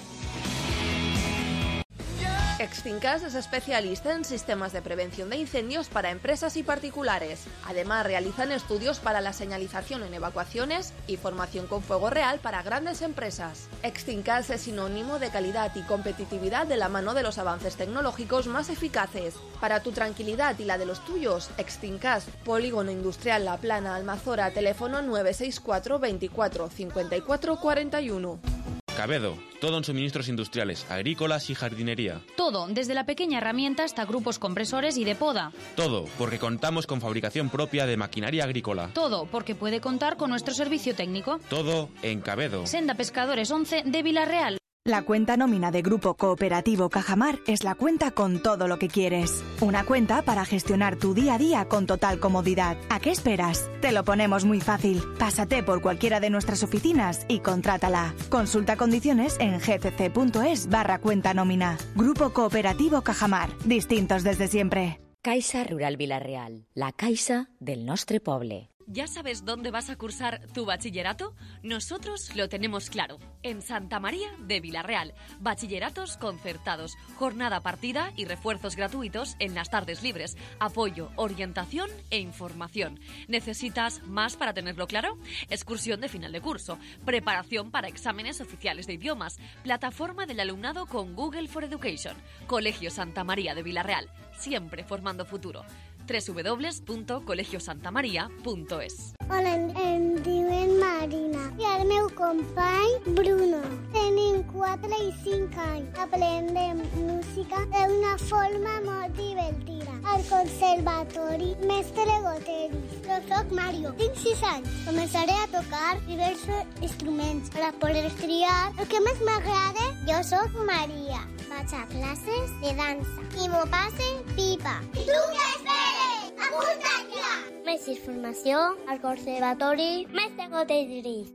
Extincas es especialista en sistemas de prevención de incendios para empresas y particulares. Además, realizan estudios para la señalización en evacuaciones y formación con fuego real para grandes empresas. Extincas es sinónimo de calidad y competitividad de la mano de los avances tecnológicos más eficaces. Para tu tranquilidad y la de los tuyos, Extincas, Polígono Industrial La Plana, Almazora, teléfono nueve seis cuatro veinticuatro cincuenta y cuatro cuarenta y uno. Cabedo, todo en suministros industriales, agrícolas y jardinería. Todo, desde la pequeña herramienta hasta grupos compresores y de poda. Todo, porque contamos con fabricación propia de maquinaria agrícola. Todo, porque puede contar con nuestro servicio técnico. Todo en Cabedo. Senda Pescadores once de Villarreal. La cuenta nómina de Grupo Cooperativo Cajamar es la cuenta con todo lo que quieres. Una cuenta para gestionar tu día a día con total comodidad. ¿A qué esperas? Te lo ponemos muy fácil. Pásate por cualquiera de nuestras oficinas y contrátala. Consulta condiciones en gcc.es barra cuenta nómina. Grupo Cooperativo Cajamar. Distintos desde siempre. Caixa Rural Villarreal, la caixa del nostre poble. ¿Ya sabes dónde vas a cursar tu bachillerato? Nosotros lo tenemos claro. En Santa María de Villarreal. Bachilleratos concertados, jornada partida y refuerzos gratuitos en las tardes libres. Apoyo, orientación e información. ¿Necesitas más para tenerlo claro? Excursión de final de curso. Preparación para exámenes oficiales de idiomas. Plataforma del alumnado con Google for Education. Colegio Santa María de Villarreal. Siempre formando futuro. doble u doble u doble u punto colegio santa maria punto es. Hola, em, em diuen Marina i el meu company Bruno. Tenim quatre i cinc anys. Aprendem música d'una forma molt divertida. Al conservatori Mestre Goteris. Jo soc Mario, tinc sis anys. Començaré a tocar diversos instruments per a poder triar el que més m'agrada. Jo soc Maria. Vaig a classes de dansa i m'ho passe pipa. I tu què esperes? Apunta't ja! Més informació al conservatori Mestre Goteris.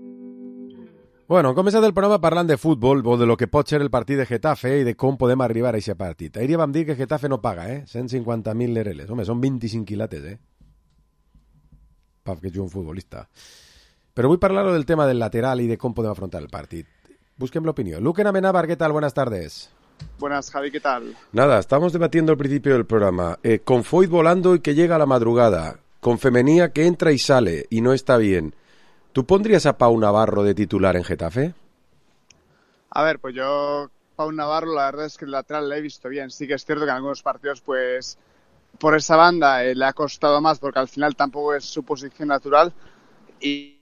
Bueno, hem començat el programa parlant de futbol o de lo que pot ser el partit de Getafe i de com podem arribar a aquest partit. Ahir ja vam dir que Getafe no paga, eh? cent cinquanta mil lereles. Home, són vint-i-cinc quilates, eh? Paf, que juga un futbolista. Però vull parlar del tema del lateral i de com podem afrontar el partit. Busquem l'opinió. Luque Amenábar, ¿qué tal? Buenas tardes. Buenas, Javi, ¿qué tal? Nada, estamos debatiendo al principio del programa. Eh, con Foyt volando y que llega a la madrugada. Con Femenía que entra y sale y no está bien. ¿Tú pondrías a Pau Navarro de titular en Getafe? A ver, pues yo, Pau Navarro, la verdad es que el lateral le he visto bien. Sí que es cierto que en algunos partidos, pues, por esa banda eh, le ha costado más porque al final tampoco es su posición natural. Y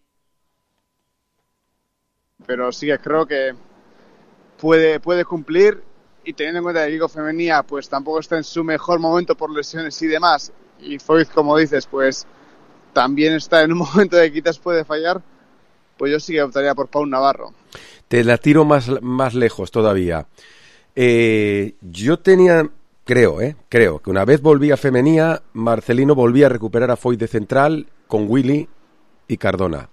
pero sí que creo que puede, puede cumplir, y teniendo en cuenta que Kiko Femenía pues tampoco está en su mejor momento por lesiones y demás, y Foyt, como dices, pues también está en un momento de quitas, puede fallar, pues yo sí que optaría por Pau Navarro. Te la tiro más, más lejos todavía. Eh, yo tenía, creo, eh, creo que una vez volvía Femenía, Marcelino volvía a recuperar a Foyt de central con Willy y Cardona.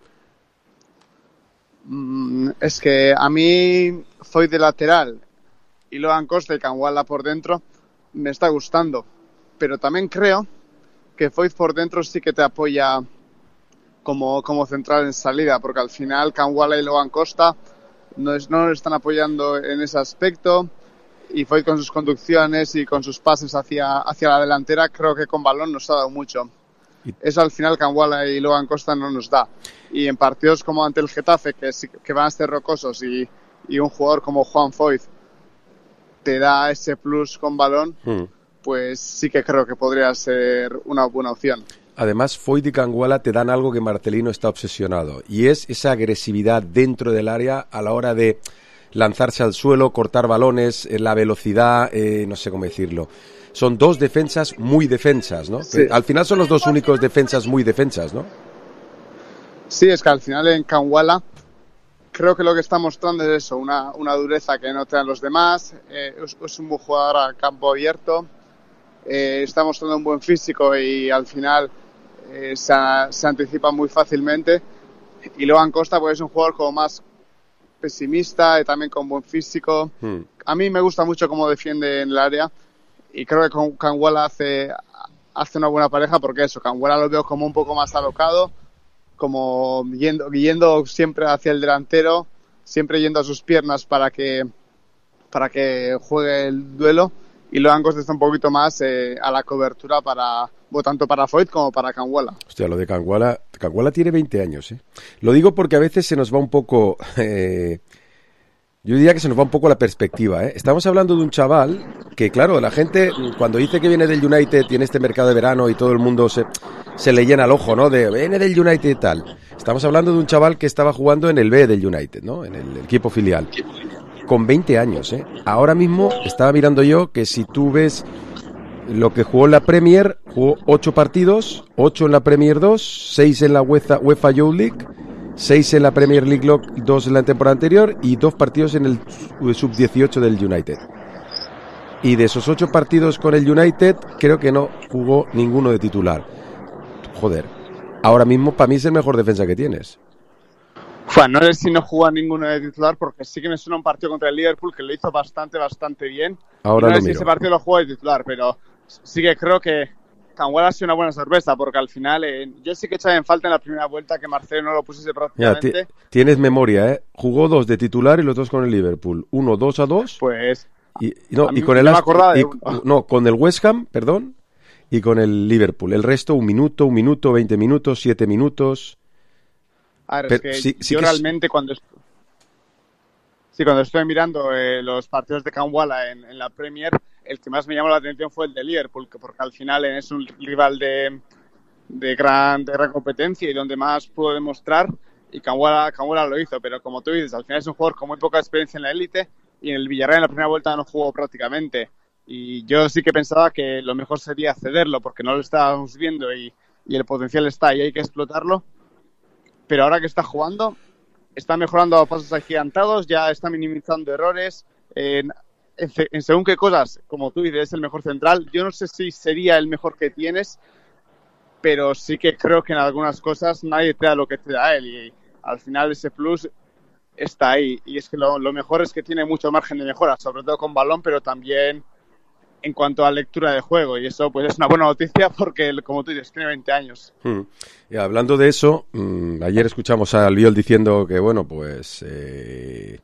Es que a mí Foyt de lateral y Logan Costa y Kangwala por dentro me está gustando, pero también creo que Foyt por dentro sí que te apoya como, como central en salida, porque al final Kangwala y Logan Costa no, es, no lo están apoyando en ese aspecto, y Foyt con sus conducciones y con sus pases hacia, hacia la delantera creo que con balón nos ha dado mucho. Eso al final Kangwala y Logan Costa no nos da. Y en partidos como ante el Getafe, que, que van a ser rocosos, y, y un jugador como Juan Foyt te da ese plus con balón, mm. pues sí que creo que podría ser una buena opción. Además, Foyt y Kangwala te dan algo que Marcelino está obsesionado, y es esa agresividad dentro del área a la hora de lanzarse al suelo, cortar balones, la velocidad, eh, no sé cómo decirlo. Son dos defensas muy defensas, ¿no? Sí. Al final son los dos únicos defensas muy defensas, ¿no? Sí, es que al final en Kangwala creo que lo que está mostrando es eso, una, una dureza que no te dan los demás, eh, es, es un buen jugador a campo abierto, eh, está mostrando un buen físico y al final eh, se, se anticipa muy fácilmente. Y Logan Costa pues es un jugador como más pesimista y también con buen físico. Hmm. A mí me gusta mucho cómo defiende en el área y creo que con Kangwala hace, hace una buena pareja porque eso, Kangwala lo veo como un poco más alocado, como yendo, yendo siempre hacia el delantero, siempre yendo a sus piernas para que para que juegue el duelo, y Logan Costa está un poquito más eh, a la cobertura para tanto para Foyt como para Kangwala. Hostia, lo de Kangwala, Kangwala tiene veinte años, ¿eh? Lo digo porque a veces se nos va un poco, eh, yo diría que se nos va un poco la perspectiva, ¿eh? Estamos hablando de un chaval que, claro, la gente cuando dice que viene del United y en este mercado de verano y todo el mundo se, se le llena el ojo, ¿no? De viene del United y tal. Estamos hablando de un chaval que estaba jugando en el B del United, ¿no? En el equipo filial. Con veinte años, ¿eh? Ahora mismo estaba mirando yo que si tú ves lo que jugó en la Premier, jugó ocho partidos, ocho en la Premier dos, seis en la UEFA, UEFA Youth League, seis en la Premier League, dos en la temporada anterior y dos partidos en el sub dieciocho del United. Y de esos ocho partidos con el United, creo que no jugó ninguno de titular. Joder, ahora mismo para mí es el mejor defensa que tienes. Bueno, no sé si no jugó a ninguno de titular porque sí que me suena un partido contra el Liverpool que lo hizo bastante, bastante bien. Ahora no lo sé miro. si ese partido lo jugó de titular, pero sí que creo que Kangwala ha sido una buena sorpresa porque al final eh, yo sí que echaba en falta en la primera vuelta que Marcelo no lo pusiese prácticamente. Ya, tienes memoria, ¿eh? Jugó dos de titular y los dos con el Liverpool. Uno dos a dos. Pues... Y, y no, y con el... No, me acordaba de y, uno. no, con el West Ham, perdón, y con el Liverpool. El resto, un minuto, un minuto, veinte minutos, siete minutos... A ver, Pero, es que sí, sí yo que realmente cuando sí, cuando estoy mirando eh, los partidos de Kangwala en, en la Premier, el que más me llamó la atención fue el de Liverpool, que porque al final es un rival de, de, gran, de gran competencia y donde más pudo demostrar, y Kangwala, Kangwala lo hizo, pero como tú dices, al final es un jugador con muy poca experiencia en la élite y en el Villarreal en la primera vuelta no jugó prácticamente. Y yo sí que pensaba que lo mejor sería cederlo porque no lo estábamos viendo y, y el potencial está y hay que explotarlo. Pero ahora que está jugando, está mejorando a pasos agigantados, ya está minimizando errores. En, en, en según qué cosas, como tú dices, es el mejor central. Yo no sé si sería el mejor que tienes, pero sí que creo que en algunas cosas nadie te da lo que te da él. Y al final ese plus está ahí. Y es que lo, lo mejor es que tiene mucho margen de mejora, sobre todo con balón, pero también en cuanto a lectura de juego, y eso pues es una buena noticia porque, como tú dices, tiene veinte años. Hmm. Y hablando de eso, mmm, ayer escuchamos a Albiol diciendo que, bueno, pues eh,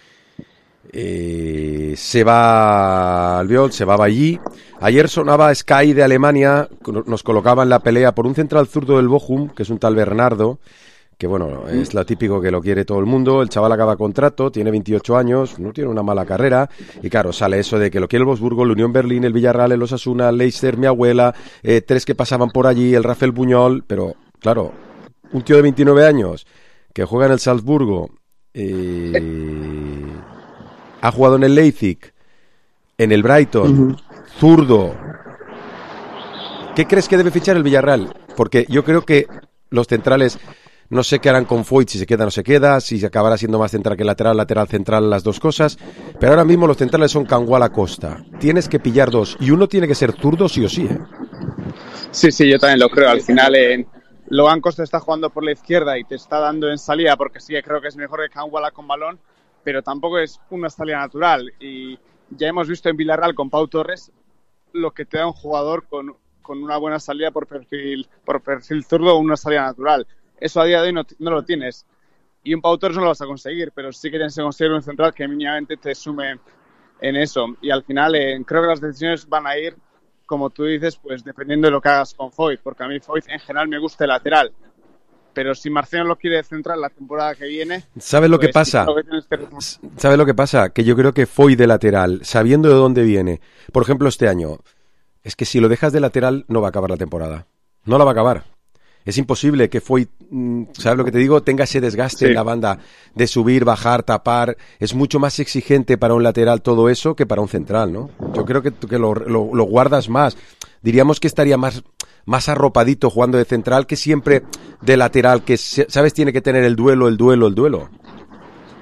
eh, se va Albiol, se va allí. Ayer sonaba Sky de Alemania, nos colocaba en la pelea por un central zurdo del Bochum, que es un tal Bernardo, que bueno, es lo típico que lo quiere todo el mundo. El chaval acaba contrato, tiene veintiocho años, no tiene una mala carrera, y claro, sale eso de que lo quiere el Wolfsburgo, el Unión Berlín, el Villarreal, el Osasuna, el Leicester, mi abuela, eh, tres que pasaban por allí, el Rafael Buñol, pero claro, un tío de veintinueve años que juega en el Salzburgo, eh, ha jugado en el Leipzig, en el Brighton, uh-huh. zurdo. ¿Qué crees que debe fichar el Villarreal? Porque yo creo que los centrales... No sé qué harán con Foyt, si se queda o no se queda, si se acabará siendo más central que lateral, lateral, central, las dos cosas. Pero ahora mismo los centrales son Kangwala Costa. Tienes que pillar dos y uno tiene que ser zurdo sí o sí, ¿eh? Sí, sí, yo también lo creo. Al final, eh, Logan Costa está jugando por la izquierda y te está dando en salida porque sí que creo que es mejor que Kangwala con balón, pero tampoco es una salida natural. Y ya hemos visto en Villarreal con Pau Torres lo que te da un jugador con, con una buena salida por perfil, por perfil zurdo o una salida natural. Eso a día de hoy no, no lo tienes. Y un Pau Torres no lo vas a conseguir, pero sí que tienes que conseguir un central que mínimamente te sume en eso. Y al final eh, creo que las decisiones van a ir, como tú dices, pues dependiendo de lo que hagas con Foyt, porque a mí Foyt en general me gusta el lateral. Pero si Marcelo lo quiere central la temporada que viene... ¿Sabes lo pues, que pasa? Que... ¿Sabes lo que pasa? Que yo creo que Foyt de lateral, sabiendo de dónde viene, por ejemplo este año, es que si lo dejas de lateral no va a acabar la temporada. No la va a acabar. Es imposible que Foyt, ¿sabes lo que te digo? Tenga ese desgaste sí. en la banda de subir, bajar, tapar. Es mucho más exigente para un lateral todo eso que para un central, ¿no? Yo creo que, que lo, lo, lo guardas más. Diríamos que estaría más, más arropadito jugando de central que siempre de lateral, que, ¿sabes? Tiene que tener el duelo, el duelo, el duelo.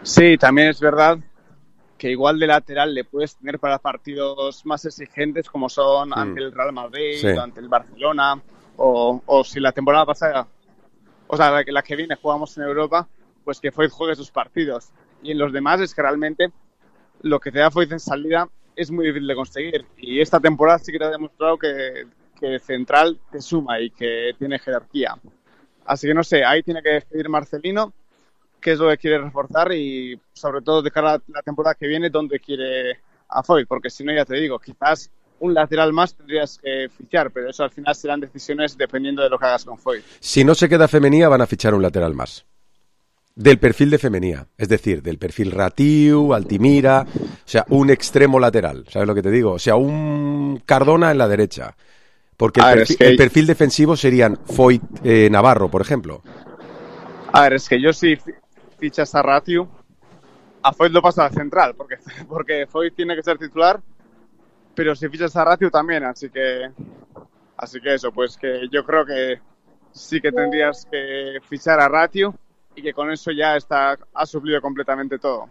Sí, también es verdad que igual de lateral le puedes tener para partidos más exigentes como son mm. ante el Real Madrid, sí. o ante el Barcelona, o, o si la temporada pasada, o sea, la, la que viene jugamos en Europa, pues que Foyth juegue sus partidos. Y en los demás es que realmente lo que te da Foyth en salida es muy difícil de conseguir. Y esta temporada sí que te ha demostrado que, que central te suma y que tiene jerarquía. Así que no sé, ahí tiene que decidir Marcelino qué es lo que quiere reforzar y sobre todo de cara a la temporada que viene dónde quiere a Foyth, porque si no, ya te digo, quizás un lateral más tendrías que fichar, pero eso al final serán decisiones dependiendo de lo que hagas con Foyth. Si no se queda Femenía, van a fichar un lateral más. Del perfil de Femenía, es decir, del perfil Ratiu, Altimira, o sea, un extremo lateral, ¿sabes lo que te digo? O sea, un Cardona en la derecha, porque el, ver, perfil, es que... el perfil defensivo serían Foyth, eh, Navarro, por ejemplo. A ver, es que yo si fichas a Ratiu, a Foyth lo paso a la central, porque, porque Foyth tiene que ser titular, pero si fichas a Ratiu también, así que, así que eso, pues que yo creo que sí que tendrías que fichar a Ratiu, y que con eso ya está ha suplido completamente todo.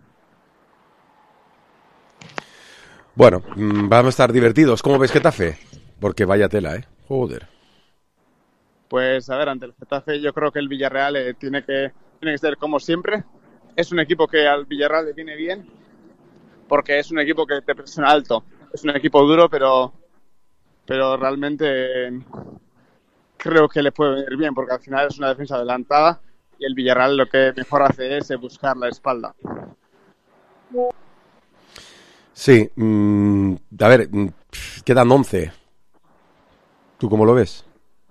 Bueno, mmm, vamos a estar divertidos. ¿Cómo ves Getafe? Porque vaya tela, ¿eh? Joder. Pues a ver, ante el Getafe yo creo que el Villarreal eh, tiene que tiene que ser como siempre. Es un equipo que al Villarreal le viene bien, porque es un equipo que te presiona alto. Es un equipo duro, pero, pero realmente eh, creo que le puede venir bien, porque al final es una defensa adelantada. Y el Villarreal lo que mejor hace es buscar la espalda. Sí, mmm, a ver, quedan once. ¿Tú cómo lo ves?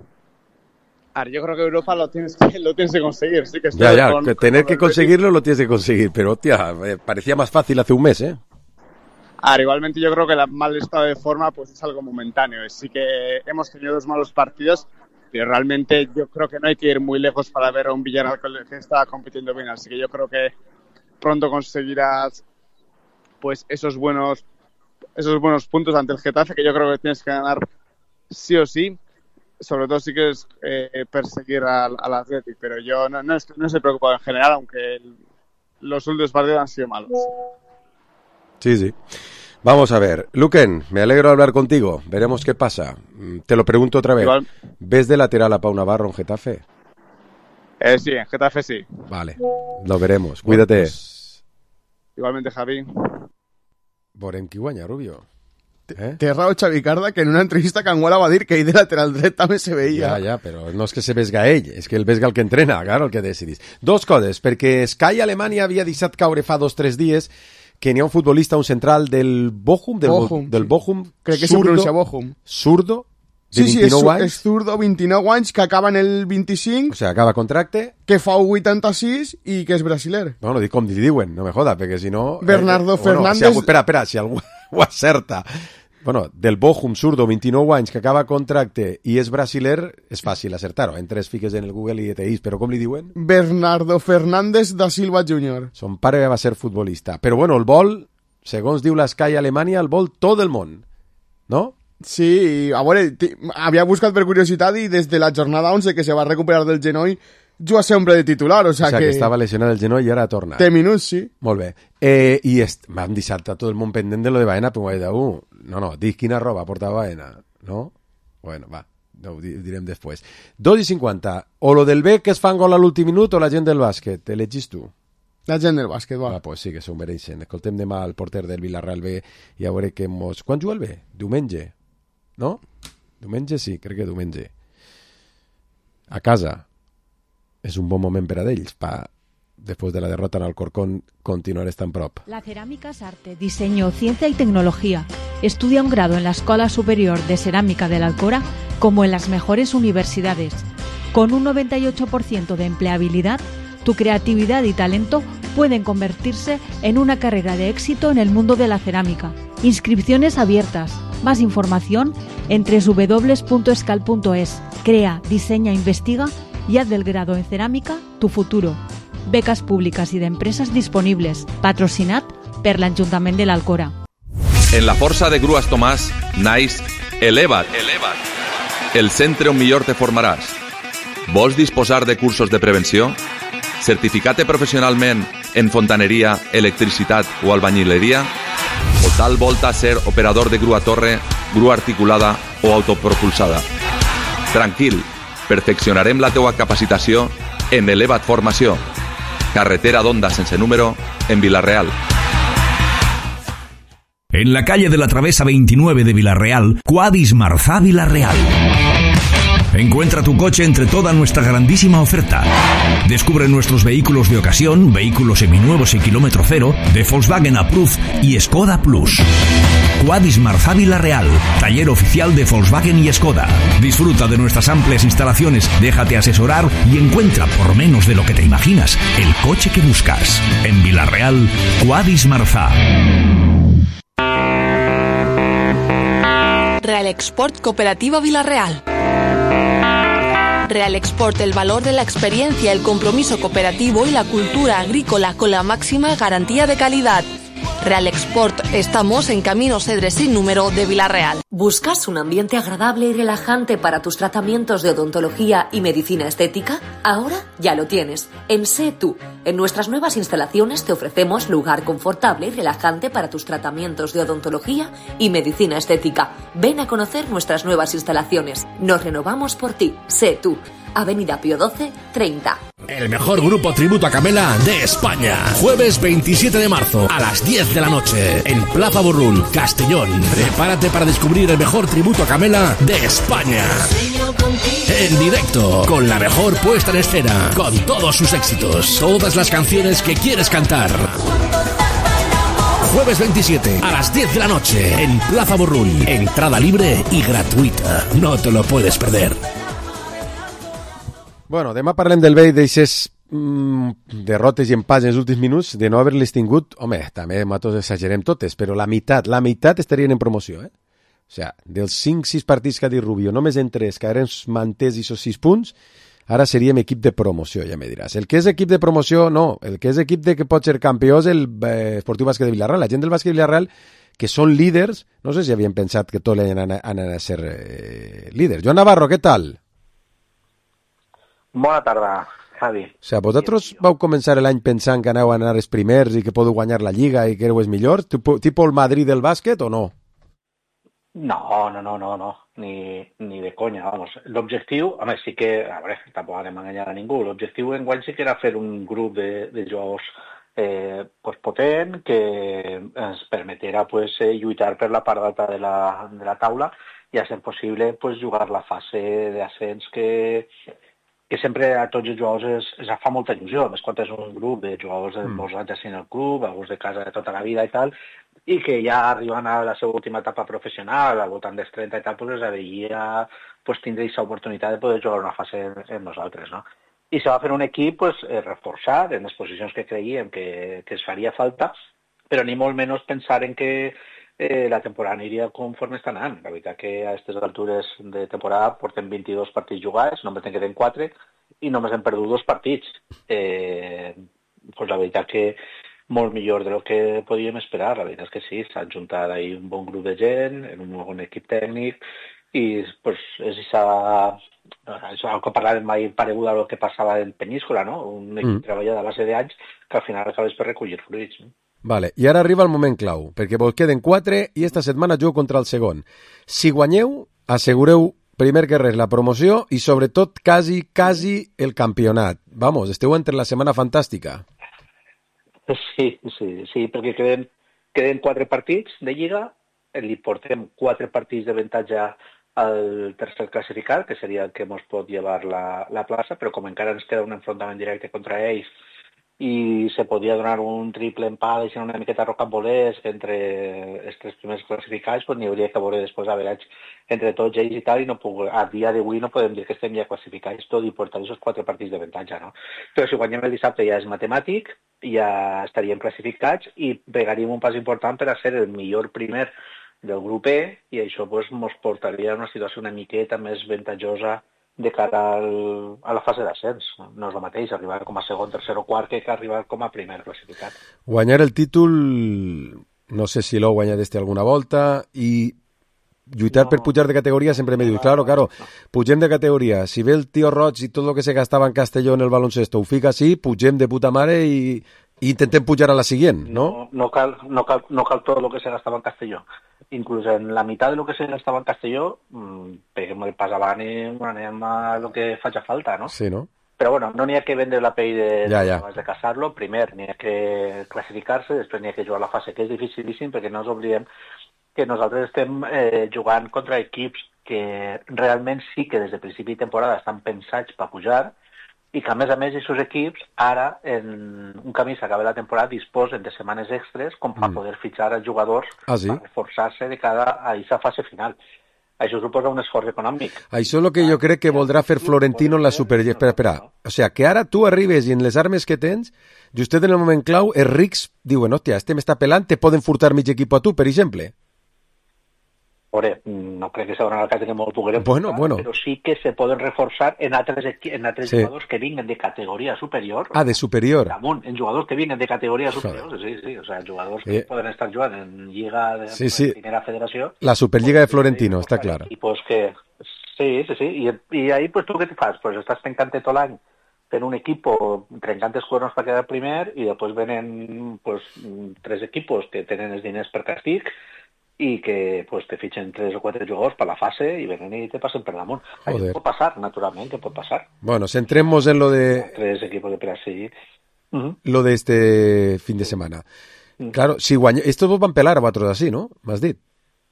A ver, yo creo que Europa lo tienes que, lo tienes que conseguir. Sí que ya, ya, con, que tener con que conseguirlo Betis. Lo tienes que conseguir, pero tía, eh, parecía más fácil hace un mes, ¿eh? A ver, igualmente yo creo que el mal estado de forma pues es algo momentáneo. Sí que hemos tenido dos malos partidos, pero realmente yo creo que no hay que ir muy lejos para ver a un Villarreal que está compitiendo bien, así que yo creo que pronto conseguirás pues esos buenos esos buenos puntos ante el Getafe, que yo creo que tienes que ganar sí o sí, sobre todo si quieres eh, perseguir al, al Athletic, pero yo no, no, estoy, no estoy preocupado en general, aunque el, los últimos partidos han sido malos. Sí, sí. Vamos a ver, Luquen, me alegro de hablar contigo, veremos qué pasa. Te lo pregunto otra vez. Igual. ¿Ves de lateral a Pau Navarro en Getafe? Eh, sí, en Getafe sí. Vale, lo veremos, cuídate. Bueno, pues... Igualmente, Javi. Borenquiuanya, Rubio. ¿Eh? Té raó Xavi Carda, que en una entrevista Canguala va dir que ahí de lateral dret també se veia. Ja, ja, però no és que se vesga ell, és que el vesga el que entrena, claro, el que decidís. Dos coses, perquè Sky Alemanya havia deixat caure fa dos o tres dies que n'hi ha un futbolista, un central del Bochum, del Bochum, del Bochum crec que se pronuncia Bochum. Zurdo, de sí, vint-i-nou sí, és, anys. És zurdo, vint-i-nou anys, que acaba en el vint-i-cinc. O sigui, acaba contracte. Que fa vuitanta-sis i que és brasiler. Bueno, dic com li diuen, no me joda, perquè si no... Bernardo eh, Fernández... Bueno, si algú, espera, espera, si algú ho acerta... Bueno, del Bochum, zurdo, vint-i-nou anys, que acaba contracte i és brasiler, és fàcil acertar-ho. Entres, fiques en el Google i teís, però com li diuen? Bernardo Fernández da Silva júnior Son pare va ser futbolista. Però bueno, el vol, segons diu la Sky Alemanya, el vol tot el món, no? Sí, a veure, havia buscat per curiositat i des de la jornada onze que se va recuperar del genoll juga sempre de titular, o sea, o sea que... que estava lesionat el genoll i ara ha tornat. Té minuts, sí. Molt bé. Eh, I est... m'han deixat a tot el món pendent de lo de Baena, però m'ha dit, uh, no, no, dis quina roba porta Baena, no? Bueno, va, no, ho direm després. dos i cinquanta. O lo del B que es fan gol a l'últim minut o la gent del bàsquet? Te legis tu? La gent del bàsquet, va. Ah, pues sí, que s'ho mereixen. Escoltem demà el porter del Villarreal B i a veure que mos... Quan juga el B? Diumenge, no? Diumenge sí, crec que diumenge. A casa. És un bon moment per a ells, pa, después de la derrota en Alcorcón, continuar estant prop. La cerámica es arte, diseño, ciencia y tecnología. Estudia un grado en la Escuela Superior de Cerámica de la Alcora como en las mejores universidades. Con un noventa y ocho por ciento de empleabilidad, tu creatividad y talento pueden convertirse en una carrera de éxito en el mundo de la cerámica. Inscripciones abiertas. Más información en doble u doble u doble u punto escal punto es. Crea, diseña, investiga y haz del grado en cerámica tu futuro. Becas públicas y de empresas disponibles. Patrocinat per l'Ajuntament de l'Alcora. En la Força de Grues Tomàs naix Eleva't, Eleva't, el centre on millor te formaràs. Vols disposar de cursos de prevenció? Certificar-te professionalment en fontanería, electricidad o albañilería? ¿O tal volta ser operador de grúa torre, grúa articulada o autopropulsada? Tranquil, perfeccionarem la teua capacitació en Elevat Formació. Carretera d'Onda sense número, en Vila-real. En la calle de la Travesa veintinueve de Vila-real, Quadis Marzá Vila-real. Encuentra tu coche entre toda nuestra grandísima oferta. Descubre nuestros vehículos de ocasión, vehículos seminuevos y kilómetro cero, de Volkswagen Approved y Skoda Plus. Quadis Marzá Vila-real, taller oficial de Volkswagen y Skoda. Disfruta de nuestras amplias instalaciones, déjate asesorar y encuentra, por menos de lo que te imaginas, el coche que buscas. En Vila-real, Quadis Marzá. Real Export Cooperativa Vila-real. Real Export, el valor de la experiencia, el compromiso cooperativo y la cultura agrícola con la máxima garantía de calidad. Real Export, estamos en Camino Cedres sin número de Vila-real. ¿Buscas un ambiente agradable y relajante para tus tratamientos de odontología y medicina estética? Ahora ya lo tienes, en Sé Tú. En nuestras nuevas instalaciones te ofrecemos lugar confortable y relajante para tus tratamientos de odontología y medicina estética. Ven a conocer nuestras nuevas instalaciones. Nos renovamos por ti. Sé Tú. Avenida Pío doce, treinta. El mejor grupo tributo a Camela de España. Jueves veintisiete de marzo a las diez de la noche en Plaza Borrul, Castellón. Prepárate para descubrir el mejor tributo a Camela de España. En directo, con la mejor puesta en escena, con todos sus éxitos, todas las canciones que quieres cantar. Jueves veintisiete a las diez de la noche en Plaza Borrul. Entrada libre y gratuïta. No te lo puedes perder. Bueno, demà parlem del bé i d'aixes mm, derrotes i empats en els últims minuts, de no haver-les tingut. Home, també nosaltres exagerem totes, però la meitat, la meitat estarien en promoció, eh? O sigui, dels cinc sis partits que ha dit Rubio, només en tres quedarem mantès i sos sis punts, ara seríem equip de promoció, ja me diràs. El que és equip de promoció, no. El que és equip de que pot ser campió és el eh, Esportiu Bàsquet de Vila-real. La gent del Bàsquet de Vila-real, que són líders, no sé si havien pensat que tots han d'anar a ser eh, líders. Joan Navarro, què tal? Bona tarda, Javi. O sigui, vosaltres vau començar l'any pensant que aneu a anar els primers i que podeu guanyar la Lliga i que éreu els millors? Tipo el Madrid del bàsquet o no? No, no, no, no, no. Ni, ni de conya, vamos. L'objectiu, a més, sí que, a veure, tampoc anem a enganyar a ningú, l'objectiu enguany sí que era fer un grup de, de jugadors eh, pues, potent que ens permetera pues, eh, lluitar per la part alta de la, de la taula i a ser possible pues, jugar la fase d'ascens que que sempre a tots els jugadors es, es fa molta il·lusió, més quan és un grup de jugadors de molts anys així en el club, alguns de casa de tota la vida i tal, i que ja arriben a la seva última etapa professional, al voltant dels trenta i tal, pues, agraïa pues, tindre aquesta oportunitat de poder jugar una fase en, en nosaltres, no? I se va fer un equip pues, eh, reforçat en les posicions que creiem que, que es faria falta, però ni molt menys pensar en que Eh, la temporada aniria conforme està anant. La veritat que a aquestes altures de temporada portem vint-i-dos partits jugats, només en queden quatre i només hem perdut dos partits. Eh, pues la veritat que molt millor de lo que podíem esperar. La veritat és que sí, s'ha juntat ahí un bon grup de gent, en un bon equip tècnic i pues, és esa, això que parlàvem mai paregut a lo que passava en Peníscola, no? Un equip mm. treballat a base d'anys que al final acabes per recollir fruits. No? Vale, i ara arriba el moment clau, perquè vos queden quatre i esta setmana jugo contra el segon. Si guanyeu, assegureu primer que res la promoció i sobretot quasi, quasi el campionat. Vamos, esteu entre la setmana fantàstica. Sí, sí, sí, perquè queden, queden quatre partits de Lliga, li portem quatre partits d'avantatge al tercer classificat, que seria el que ens pot llevar la, la plaça, però com encara ens queda un enfrontament directe contra ells i se podia donar un triple empat i ser una miqueta rocambolesc entre els tres primers classificats, pues n'hi hauria que veure després averats entre tots ells i tal, i no puc, a dia d'avui no podem dir que estem ja classificats tot i portar aquests quatre partits d'avantatge, no? Però si guanyem el dissabte ja és matemàtic, ja estaríem classificats i pegaríem un pas important per a ser el millor primer del grup E i això pues, ens portaria a una situació una miqueta més avantatjosa de cara al, a la fase d'ascens. No és el mateix arribar com a segon, tercer o quart que arribar com a primer classificat. Guanyar el títol, no sé si l'heu guanyat este alguna volta, i lluitar no, per pujar de categoria sempre m'he dit, no, claro, claro, no. Pugem de categoria, si ve el tío Roig i tot el que se gastava en Castelló en el baloncesto ho fica així, pugem de puta mare i Intentem pujar a la siguiente, ¿no? No, no, cal, no, cal, no cal todo lo que se gastaba en Castelló. Incluso en la mitad de lo que se gastaba en Castelló, mmm, peguem el pas avant i anem a lo que faci falta, no? Sí, no? Però bueno, no n'hi ha que vendre la pell de, ja, ja. de casar-lo. Primer n'hi ha que classificar-se, després n'hi ha que jugar la fase, que és dificilíssim, perquè no ens oblidem que nosaltres estem eh, jugant contra equips que realment sí que des de principi de temporada estan pensats per pujar, i que a més a més aquests equips ara en un camí s'acaba la temporada disposen de setmanes extres com per mm. poder fitxar els jugadors ah, sí? per reforçar-se de cara a aquesta fase final. Això suposa un esforç econòmic. Això és el que jo crec que voldrà fer Florentino en la Superliga. Espera, espera. O sea, que ara tu arribes i en les armes que tens, justet en el moment clau, els rics diuen, hòstia, este m'està pelant, te poden furtar mig equip a tu, per exemple. Ore, no crec que s'haurà el cas que molt poguerem bueno, portar, bueno. però sí que se poden reforçar en altres, en altres sí. jugadors que vinguen de categoria superior. Ah, de superior. Damunt, en jugadors que vinguen de categoria superior, sí, sí, o sea, jugadors que eh. poden estar jugant en Lliga de sí, sí. Primera Federació. La Superliga de Florentino, sí, està clara. I pues que, sí, sí, sí, i, i ahí pues tu què te fas? Pues estàs tancant tot l'any per un equipo trencant els cuernos per quedar primer i després venen pues, tres equipos que tenen els diners per castig i que pues, te fitxen tres o quatre jugadors per la fase i venen i te passen per damunt. Això pot passar, naturalment, que pot passar. Bueno, centremos en lo de... Tres equipos de perseguir. Uh-huh. Lo de este fin de semana. Uh-huh. Claro, si guanya... Estos vos van pelar a vosaltres así, ¿no? M'has dit.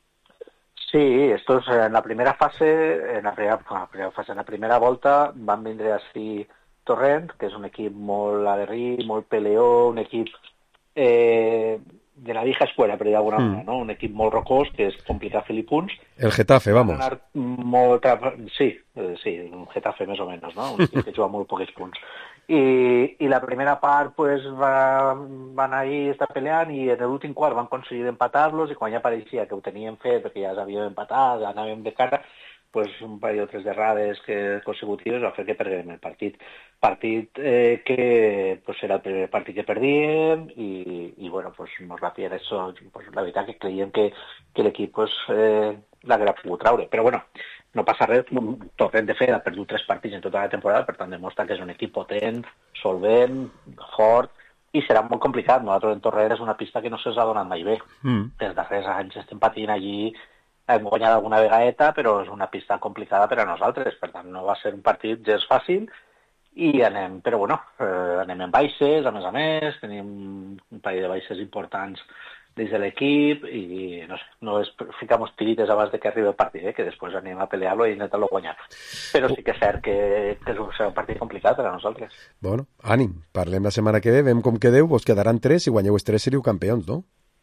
Sí, estos en la primera fase, en la primera, en la primera fase, en la primera volta van vindre així Torrent, que és un equip molt aguerrit, molt peleó, un equip... Eh, de la vieja escuela, però d'alguna mm. manera, no? Un equip molt rocós, que és complicat fer-li punts. El Getafe, vamos. Molt... Sí, sí, un Getafe més o menys, no? Un equip que juga molt pocs punts. I, i la primera part, pues, va, van ahí estar peleant i en l'últim quart van aconseguir empatar-los i quan ja pareixia que ho tenien fet perquè ja s'havien empatat, anàvem de cara, pues, un parell o tres derrades que, consecutives va fer que perdem el partit. Partit eh, que pues, era el primer partit que perdíem i, i bueno, pues, nos va fer això. Pues, la veritat que creiem que, que l'equip pues, eh, l'haguera pogut traure. Però bueno, no passa res. Torrent de fet ha perdut tres partits en tota la temporada, per tant demostra que és un equip potent, solvent, fort, i serà molt complicat. Nosaltres en Torrent és una pista que no se'ns ha donat mai bé. Mm. Els darrers anys estem patint allí. Hem guanyat alguna vegadeta, però és una pista complicada per a nosaltres. Per tant, no va ser un partit gens fàcil i anem, però bueno, eh, anem en baixes, a més a més, tenim un parell de baixes importants des de l'equip i no sé, no es ficamos tirites abans de que arribi el partit, eh, que després anem a pelear-lo i intentar-lo guanyar. Però sí que és cert que, que és un, un partit complicat per a nosaltres. Bueno, ànim, parlem la setmana que ve, veiem com quedeu, vos quedaran tres, si guanyeu els tres seríeu campions, no?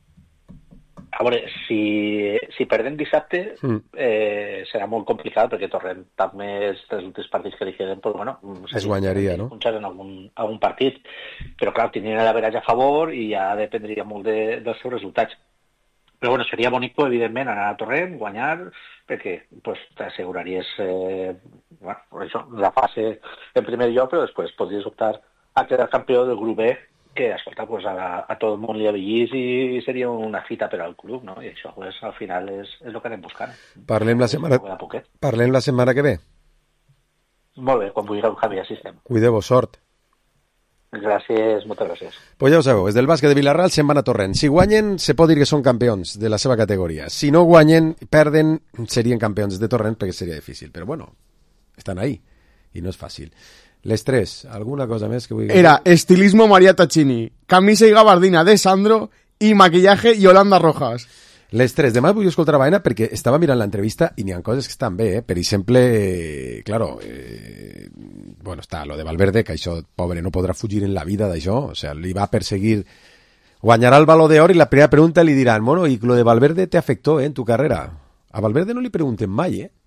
A veure, si, si perdem dissabte mm. eh, serà molt complicat perquè Torrent també els tres últims partits que li queden pues, bueno, es guanyaria, no? Punxar en algun, algun partit, però clar, tindrien l'averatge a favor i ja dependria molt de, dels seus resultats. Però bueno, seria bonic, evidentment, anar a Torrent, guanyar, perquè pues, t'asseguraries eh, bueno, això, la fase en primer lloc, però després podries optar a quedar campió del grup B, que escolta, pues, a, a tot el món li avellís i seria una fita per al club, no? I això pues, al final és, és el que anem buscant. Parlem la setmana, Parlem la setmana que ve. Molt bé, quan vulgueu, Javi, així estem. Cuideu-vos, sort. Gràcies, moltes gràcies. Pues ja ho sabeu, des del bàsquet de Vilarreal se'n van a Torrent. Si guanyen, se pot dir que són campions de la seva categoria. Si no guanyen, perden, serien campions de Torrent perquè seria difícil. Però bueno, estan ahí i no és fàcil. Les tres, alguna cosa més que vull... Era estilismo María Tachini, camisa i gabardina de Sandro i maquillaje Yolanda Rojas. Les tres. Demà vull escoltar la vaina perquè estava mirant l'entrevista i n'hi ha coses que estan bé, eh? Per exemple, eh, claro, eh, bueno, està lo de Valverde, que això, pobre, no podrà fugir en la vida d'això, o sea, li va perseguir, guanyarà el Baló d'Or i la primera pregunta li diran, bueno, i lo de Valverde te afectó, eh, en tu carrera. A Valverde no li pregunten mai, eh?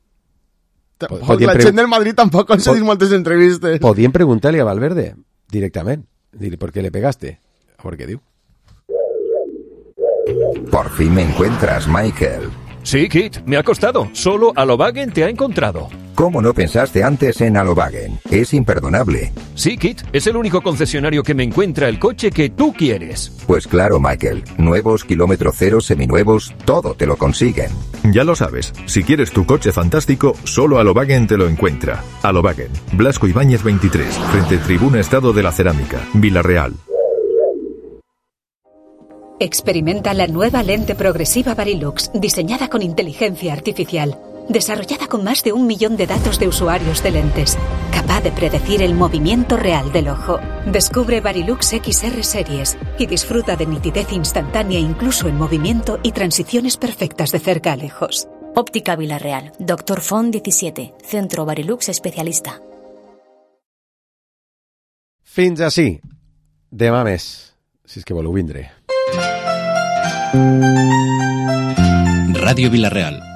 Podien la gent del Madrid tampoc concedís pod... moltes entrevistes. Podien preguntar-li a Valverde directament. Dir, ¿por qué le pegaste? A ver qué diu. Por fin me encuentras, Michael. Sí, Kit, me ha costado. Solo Alobagen te ha encontrado. ¿Cómo no pensaste antes en Alobagen? Es imperdonable. Sí, Kit, es el único concesionario que me encuentra el coche que tú quieres. Pues claro, Michael. Nuevos, kilómetro cero, seminuevos, todo te lo consiguen. Ya lo sabes, si quieres tu coche fantástico, solo Alobagen te lo encuentra. Alobagen, Blasco Ibáñez veintitrés, frente Tribuna Estado de la Cerámica, Vilarreal. Experimenta la nueva lente progresiva Varilux, diseñada con inteligencia artificial, desarrollada con más de un millón de datos de usuarios de lentes, capaz de predecir el movimiento real del ojo. Descubre Varilux X R Series y disfruta de nitidez instantánea incluso en movimiento y transiciones perfectas de cerca a lejos. Óptica Vilarreal. Doctor Font diecisiete. Centro Varilux especialista. Fins ací. Demà més, si és que voleu vindre. Ràdio Vilarreal.